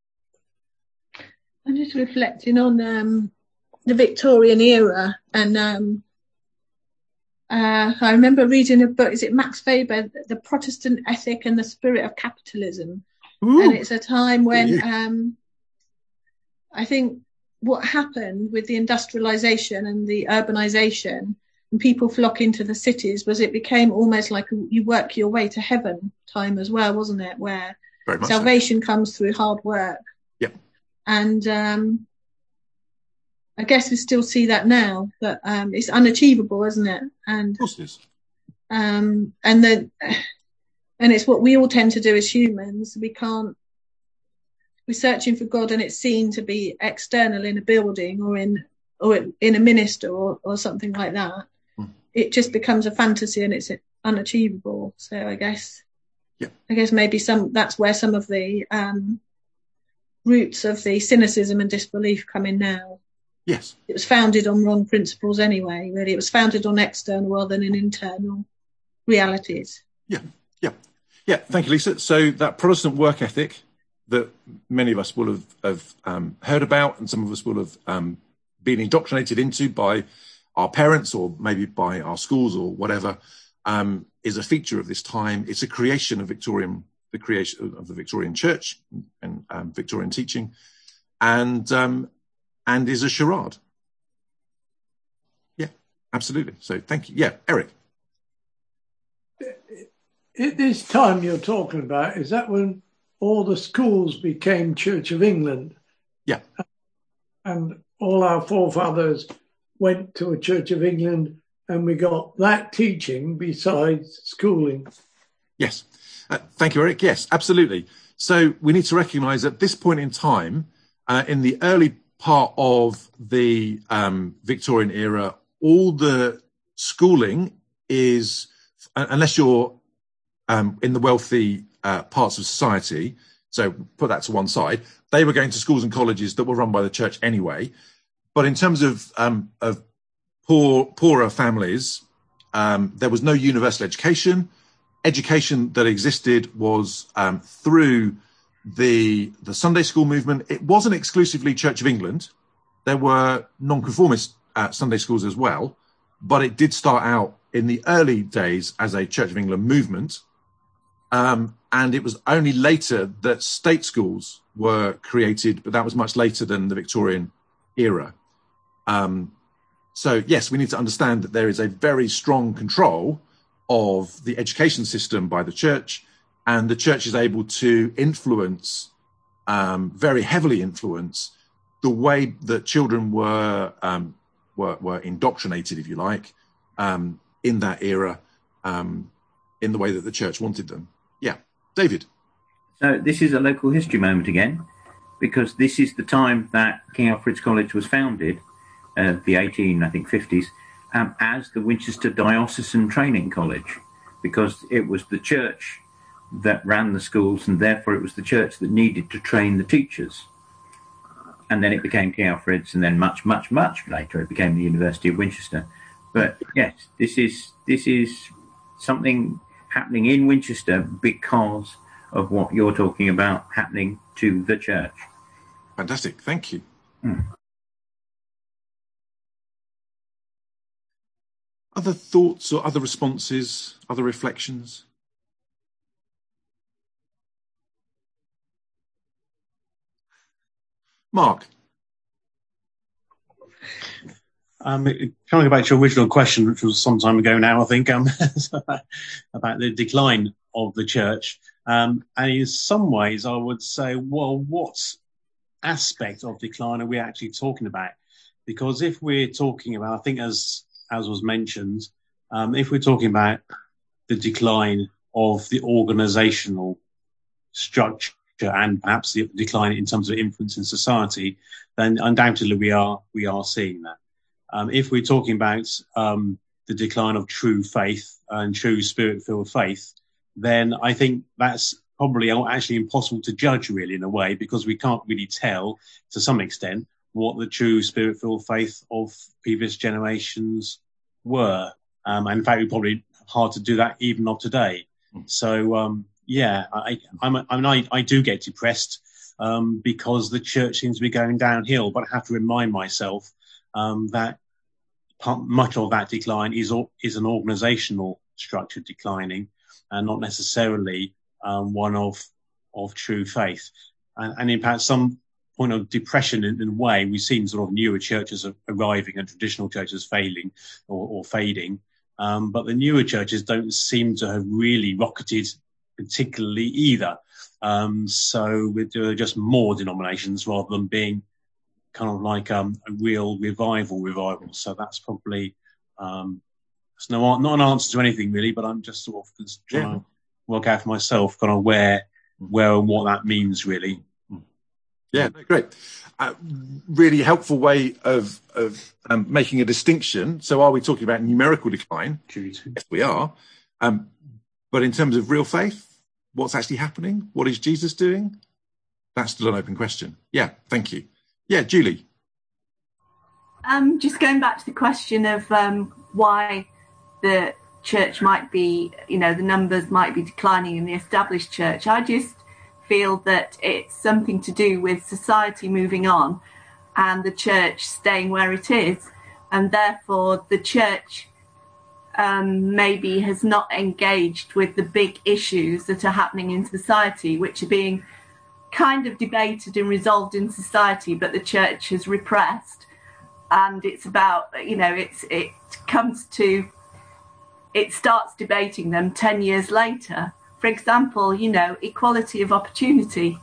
I'm just reflecting on um, the Victorian era, and um, uh, I remember reading a book, is it Max Weber, The Protestant Ethic and the Spirit of Capitalism? Ooh. And it's a time when um, I think what happened with the industrialization and the urbanization and people flock into the cities was it became almost like a, you work your way to heaven time as well, wasn't it? Where salvation so. comes through hard work.
Yep.
And um, I guess we still see that now, that um, it's unachievable, isn't it? And,
of course it is.
Um, and then, and it's what we all tend to do as humans. We can't, we're searching for God, and it's seen to be external in a building or in or in a minister or, or something like that. Mm. It just becomes a fantasy and it's unachievable. So I guess,
yeah.
I guess maybe some that's where some of the um, roots of the cynicism and disbelief come in now.
Yes,
it was founded on wrong principles anyway. Really, it was founded on external rather than in internal realities.
Yeah, yeah, yeah. Thank you, Lisa. So that Protestant work ethic that many of us will have, have um, heard about, and some of us will have um, been indoctrinated into by our parents or maybe by our schools or whatever, um, is a feature of this time. It's a creation of Victorian, the creation of the Victorian Church and um, Victorian teaching, and um, and is a charade. Yeah, absolutely. So thank you. Yeah, Eric.
At this time you're talking about, is that when all the schools became Church of England?
Yeah.
And all our forefathers went to a Church of England, and we got that teaching besides schooling.
Yes. Uh, thank you, Eric. Yes, absolutely. So we need to recognise at this point in time, uh, in the early part of the um, Victorian era, all the schooling is, uh, unless you're um, in the wealthy uh, parts of society, so put that to one side, they were going to schools and colleges that were run by the church anyway. But in terms of, um, of poor, poorer families, um, there was no universal education. Education that existed was um, through the the Sunday school movement. It wasn't exclusively Church of England. There were nonconformist uh, Sunday schools as well, but it did start out in the early days as a Church of England movement. Um, and it was only later that state schools were created, but that was much later than the Victorian era. Um, so, yes, we need to understand that there is a very strong control of the education system by the church, and the church is able to influence, um, very heavily influence, the way that children were um, were, were indoctrinated, if you like, um, in that era, um, in the way that the church wanted them. Yeah, David.
So this is a local history moment again, because this is the time that King Alfred's College was founded, uh, the eighteen, I think, fifties, um, as the Winchester Diocesan Training College, because it was the church that ran the schools, and therefore it was the church that needed to train the teachers. And then it became King Alfred's, and then much, much, much later it became the University of Winchester. But yes, this is this is something happening in Winchester because of what you're talking about happening to the church.
Fantastic, thank you.
Hmm.
Other thoughts or other responses, other reflections? Mark.
Um, it, trying to go back to your original question, which was some time ago now, I think, um, about the decline of the church. Um, and in some ways, I would say, well, what aspect of decline are we actually talking about? Because if we're talking about, I think as as was mentioned, um, if we're talking about the decline of the organizational structure and perhaps the decline in terms of influence in society, then undoubtedly we are we are seeing that. Um, if we're talking about um, the decline of true faith and true spirit-filled faith, then I think that's probably actually impossible to judge, really, in a way, because we can't really tell, to some extent, what the true spirit-filled faith of previous generations were. Um, and in fact, it's probably hard to do that even of today. So, um, yeah, I, I'm, I mean, I, I do get depressed um, because the church seems to be going downhill, but I have to remind myself um, that part, much of that decline is is an organizational structure declining, and not necessarily um, one of of true faith. And, and in fact, some point of depression in, in a way, we've seen sort of newer churches arriving and traditional churches failing or, or fading. Um, but the newer churches don't seem to have really rocketed particularly either. Um, so we're just more denominations rather than being kind of like um, a real revival revival. So that's probably um, it's no, not an answer to anything really, but I'm just sort of just trying yeah. to work out for myself kind of where, where and what that means really.
Yeah, no, great. Uh, really helpful way of, of um, making a distinction. So are we talking about numerical decline? Yes, we are. Um, but in terms of real faith, what's actually happening? What is Jesus doing? That's still an open question. Yeah, thank you. Yeah, Julie.
Um, just going back to the question of um, why the church might be, you know, the numbers might be declining in the established church. I just feel that it's something to do with society moving on and the church staying where it is, and therefore the church um, maybe has not engaged with the big issues that are happening in society, which are being kind of debated and resolved in society, but the church has repressed. And it's about, you know, it's it comes to, it starts debating them ten years later. For example, you know, equality of opportunity.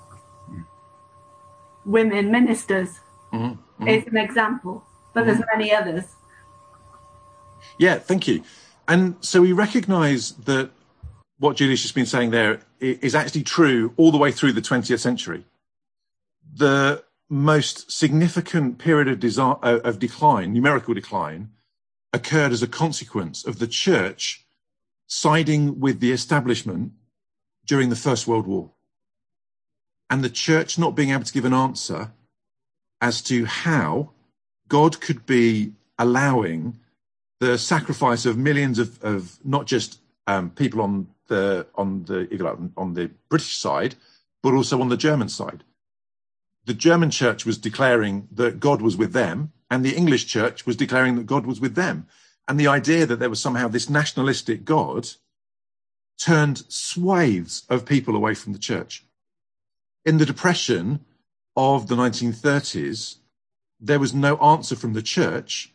Women ministers
mm-hmm, mm-hmm.
is an example, but mm-hmm. there's many others.
Yeah, thank you. And so we recognise that what Julie's just been saying there is actually true all the way through the twentieth century. The most significant period of, desi- of decline, numerical decline, occurred as a consequence of the church siding with the establishment during the First World War, and the church not being able to give an answer as to how God could be allowing the sacrifice of millions of, of not just um, people on the on the if you like, on the British side, but also on the German side. The German church was declaring that God was with them, and the English church was declaring that God was with them. And the idea that there was somehow this nationalistic God turned swathes of people away from the church. In the Depression of the nineteen thirties, there was no answer from the church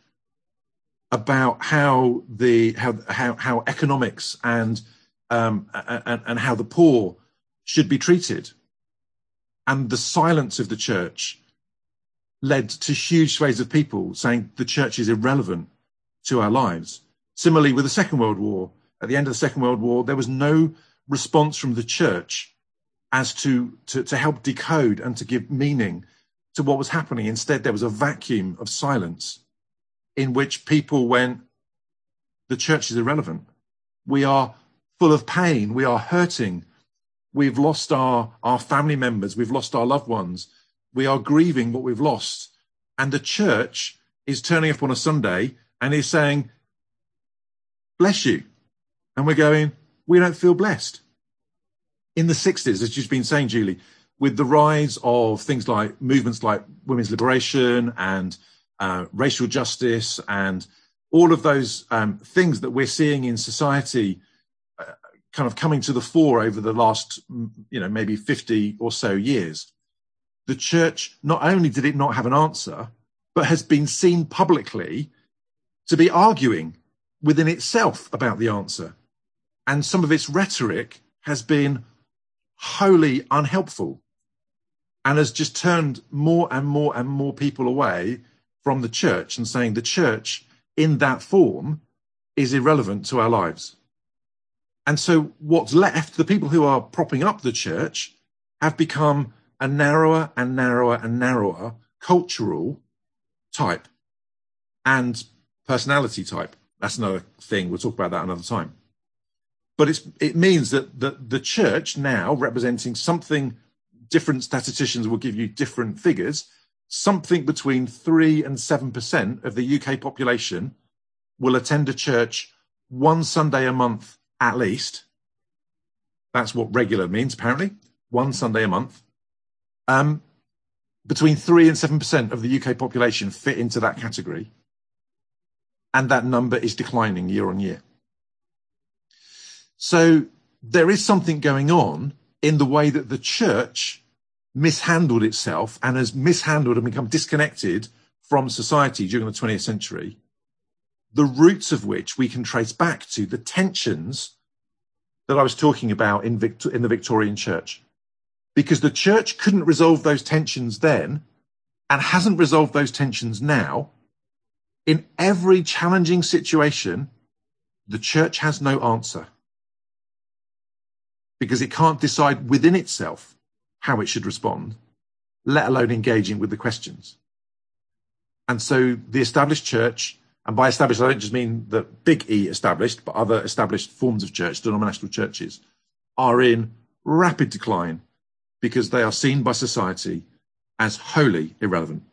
about how the how how, how economics and um, and, and how the poor should be treated. And the silence of the church led to huge swathes of people saying the church is irrelevant to our lives. Similarly, with the Second World War, at the end of the Second World War, there was no response from the church as to, to, to help decode and to give meaning to what was happening. Instead, there was a vacuum of silence in which people went, the church is irrelevant. We are full of pain. We are hurting. We've lost our, our family members. We've lost our loved ones. We are grieving what we've lost. And the church is turning up on a Sunday and is saying, bless you. And we're going, we don't feel blessed. In the sixties, as you've been saying, Julie, with the rise of things like movements like women's liberation and uh, racial justice and all of those um, things that we're seeing in society uh, kind of coming to the fore over the last, you know, maybe fifty or so years, the church, not only did it not have an answer, but has been seen publicly to be arguing within itself about the answer. And some of its rhetoric has been wholly unhelpful and has just turned more and more and more people away from the church and saying the church in that form is irrelevant to our lives. And so what's left, the people who are propping up the church, have become a narrower and narrower and narrower cultural type and personality type. That's another thing. We'll talk about that another time. But it's, it means that the, the church now, representing something, different statisticians will give you different figures, something between three and seven percent of the U K population will attend a church one Sunday a month at least. That's what regular means, apparently, one Sunday a month. Um, between three and seven percent of the U K population fit into that category. And that number is declining year on year. So there is something going on in the way that the church mishandled itself and has mishandled and become disconnected from society during the twentieth century, the roots of which we can trace back to the tensions that I was talking about in, Victor- in the Victorian church. Because the church couldn't resolve those tensions then and hasn't resolved those tensions now. In every challenging situation, the church has no answer because it can't decide within itself how it should respond, let alone engaging with the questions. And so the established church, and by established, I don't just mean the big E established, but other established forms of church, denominational churches, are in rapid decline because they are seen by society as wholly irrelevant.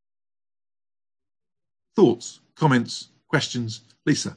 Thoughts, comments, questions? Lisa?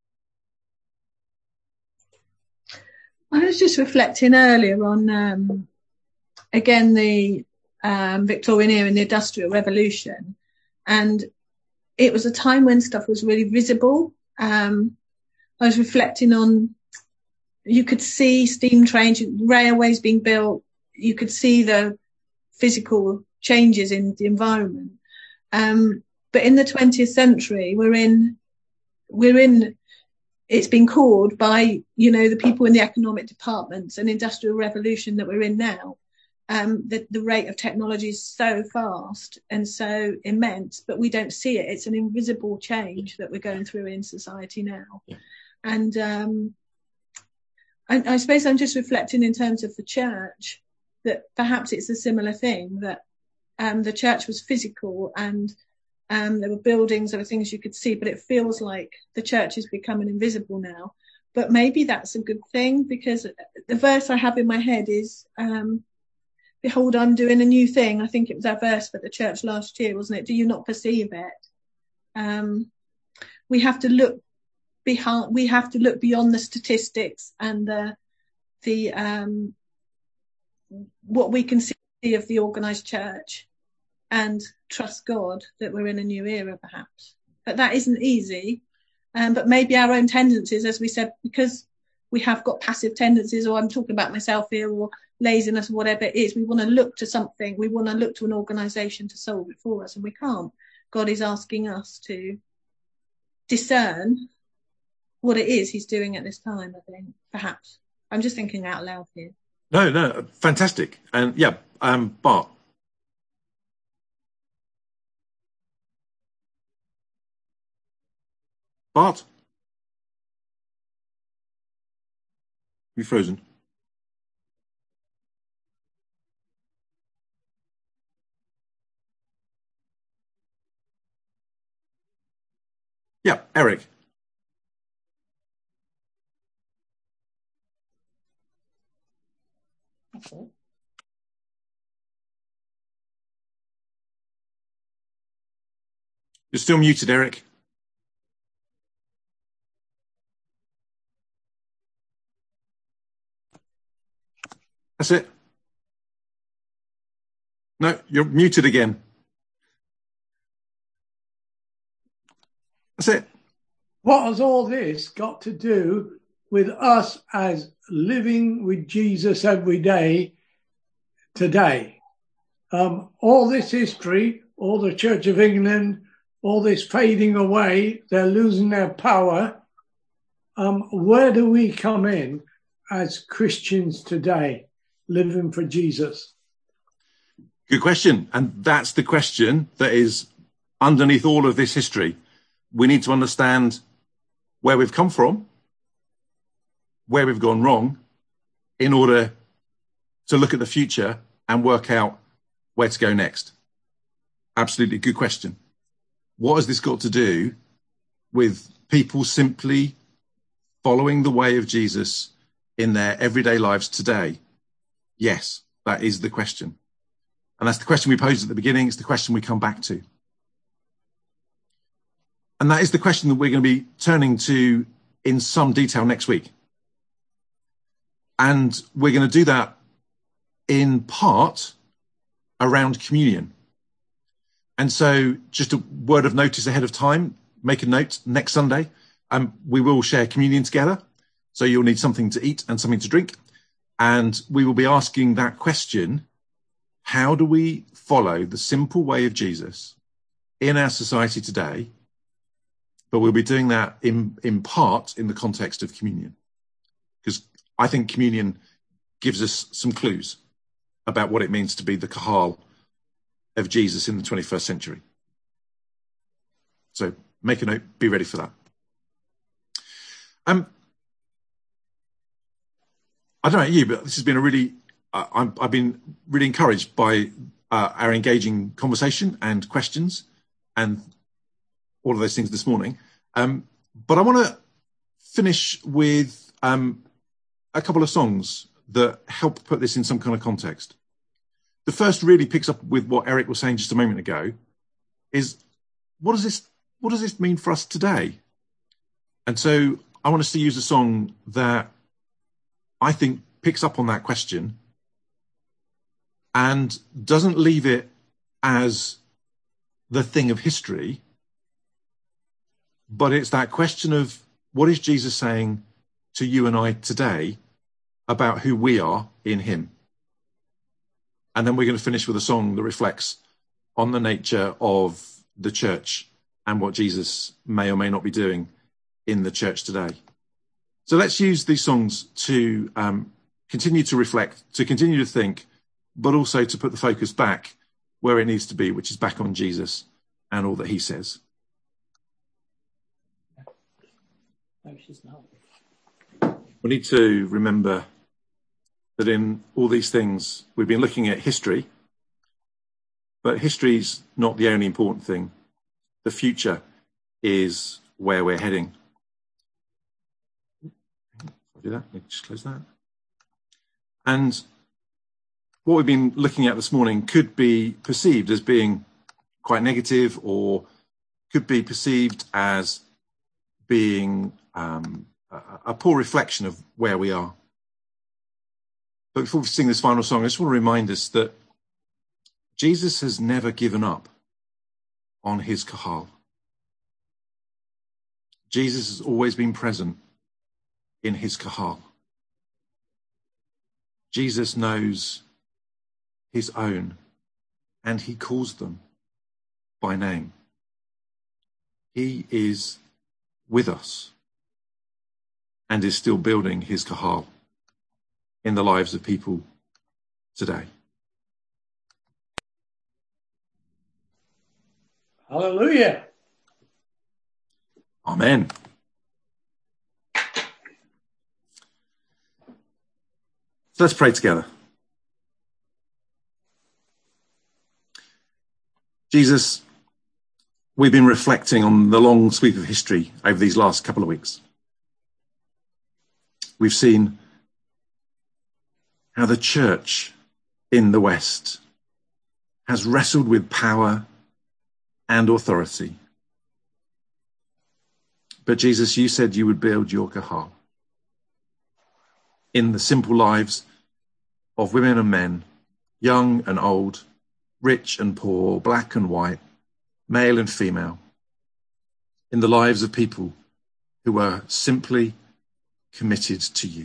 I was just reflecting earlier on, um, again, the um, Victorian era and the Industrial Revolution. And it was a time when stuff was really visible. Um, I was reflecting on, you could see steam trains, railways being built. You could see the physical changes in the environment. Um, but in the twentieth century, we're in, we're in, it's been called by, you know, the people in the economic departments and industrial revolution that we're in now. Um, the, the rate of technology is so fast and so immense, but we don't see it. It's an invisible change that we're going through in society now. Yeah. And um, I, I suppose I'm just reflecting in terms of the church that perhaps it's a similar thing, that um, the church was physical and um, there were buildings, there were things you could see, but it feels like the church is becoming invisible now. But maybe that's a good thing, because the verse I have in my head is, um, behold, I'm doing a new thing. I think it was our verse for the church last year, wasn't it? Do you not perceive it? Um, we have to look behind, we have to look beyond the statistics and the, the, um, what we can see of the organised church, and trust God that we're in a new era, perhaps. But that isn't easy. Um, but maybe our own tendencies, as we said, because we have got passive tendencies, or I'm talking about myself here, or laziness, or whatever it is, we want to look to something. We want to look to an organisation to solve it for us, and we can't. God is asking us to discern what it is he's doing at this time, I think, perhaps. I'm just thinking out loud here.
No, no, fantastic. And yeah, um, Bart. Bart? You frozen? Yeah, Eric.
Okay.
You're still muted, Eric. That's it. No, you're muted again. That's it.
What has all this got to do with us as living with Jesus every day today? Um, all this history, all the Church of England, all this fading away, they're losing their power. Um, where do we come in as Christians today, living for Jesus?
Good question. And that's the question that is underneath all of this history. We need to understand where we've come from, where we've gone wrong, in order to look at the future and work out where to go next. Absolutely good question. What has this got to do with people simply following the way of Jesus in their everyday lives today? Yes, that is the question. And that's the question we posed at the beginning. It's the question we come back to. And that is the question that we're going to be turning to in some detail next week. And we're going to do that in part around communion. And so just a word of notice ahead of time, make a note next Sunday. Um, we will share communion together. So you'll need something to eat and something to drink. And we will be asking that question, how do we follow the simple way of Jesus in our society today? But we'll be doing that in, in part in the context of communion. Because I think communion gives us some clues about what it means to be the kahal of Jesus in the twenty-first century. So make a note, be ready for that. Um, I don't know about you, but this has been a really, uh, I'm, I've been really encouraged by uh, our engaging conversation and questions and all of those things this morning. Um, but I want to finish with um, a couple of songs that help put this in some kind of context. The first really picks up with what Eric was saying just a moment ago, is what does this, what does this mean for us today? And so I want us to use a song that I think picks up on that question and doesn't leave it as the thing of history, but it's that question of what is Jesus saying to you and I today about who we are in him. And then we're going to finish with a song that reflects on the nature of the church and what Jesus may or may not be doing in the church today. So let's use these songs to um, continue to reflect, to continue to think, but also to put the focus back where it needs to be, which is back on Jesus and all that he says.
No, she's not.
We need to remember that in all these things, we've been looking at history, but history's not the only important thing. The future is where we're heading. I'll do that. Let me just close that. And what we've been looking at this morning could be perceived as being quite negative, or could be perceived as being um, a, a poor reflection of where we are. But before we sing this final song, I just want to remind us that Jesus has never given up on his kahal. Jesus has always been present in his kahal. Jesus knows his own, and he calls them by name. He is with us and is still building his kahal in the lives of people today.
Hallelujah.
Amen. So let's pray together. Jesus, we've been reflecting on the long sweep of history over these last couple of weeks. We've seen how the church in the West has wrestled with power and authority. But Jesus, you said you would build your kahal in the simple lives of women and men, young and old, rich and poor, black and white, male and female, in the lives of people who are simply committed to you.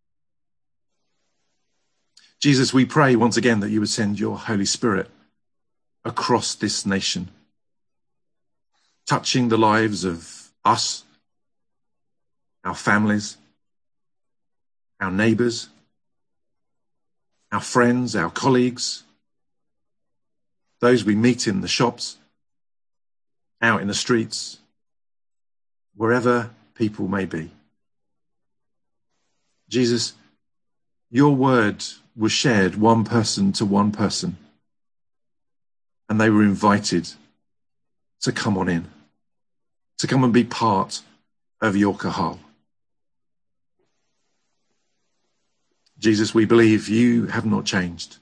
Jesus, we pray once again that you would send your Holy Spirit across this nation, touching the lives of us, our families, our neighbours, our friends, our colleagues, those we meet in the shops, out in the streets, wherever people may be. Jesus, your word was shared one person to one person, and they were invited to come on in, to come and be part of your kahal. Jesus, we believe you have not changed.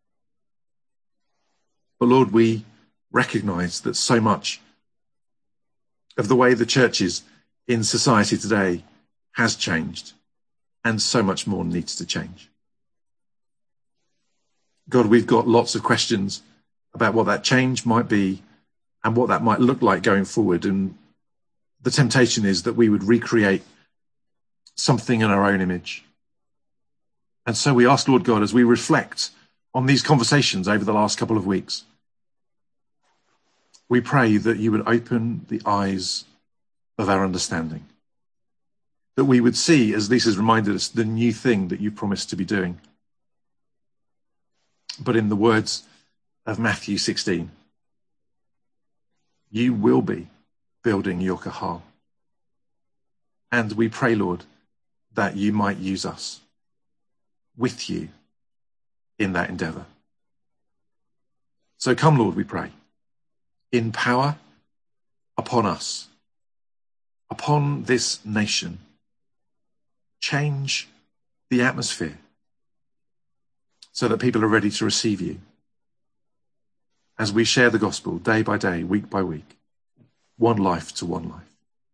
But Lord, we recognize that so much of the way the church is in society today has changed, and so much more needs to change. God, we've got lots of questions about what that change might be and what that might look like going forward. And the temptation is that we would recreate something in our own image. And so we ask, Lord God, as we reflect on these conversations over the last couple of weeks, we pray that you would open the eyes of our understanding, that we would see, as Lisa's reminded us, the new thing that you promised to be doing. But in the words of Matthew sixteen, you will be building your kahal. And we pray, Lord, that you might use us with you in that endeavour. So come, Lord, we pray, in power upon us, upon this nation. Change the atmosphere so that people are ready to receive you as we share the gospel day by day, week by week, one life to one life.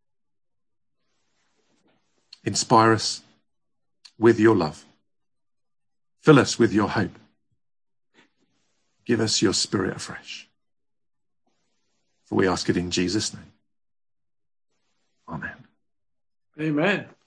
Inspire us with your love. Fill us with your hope. Give us your spirit afresh. For we ask it in Jesus' name. Amen.
Amen.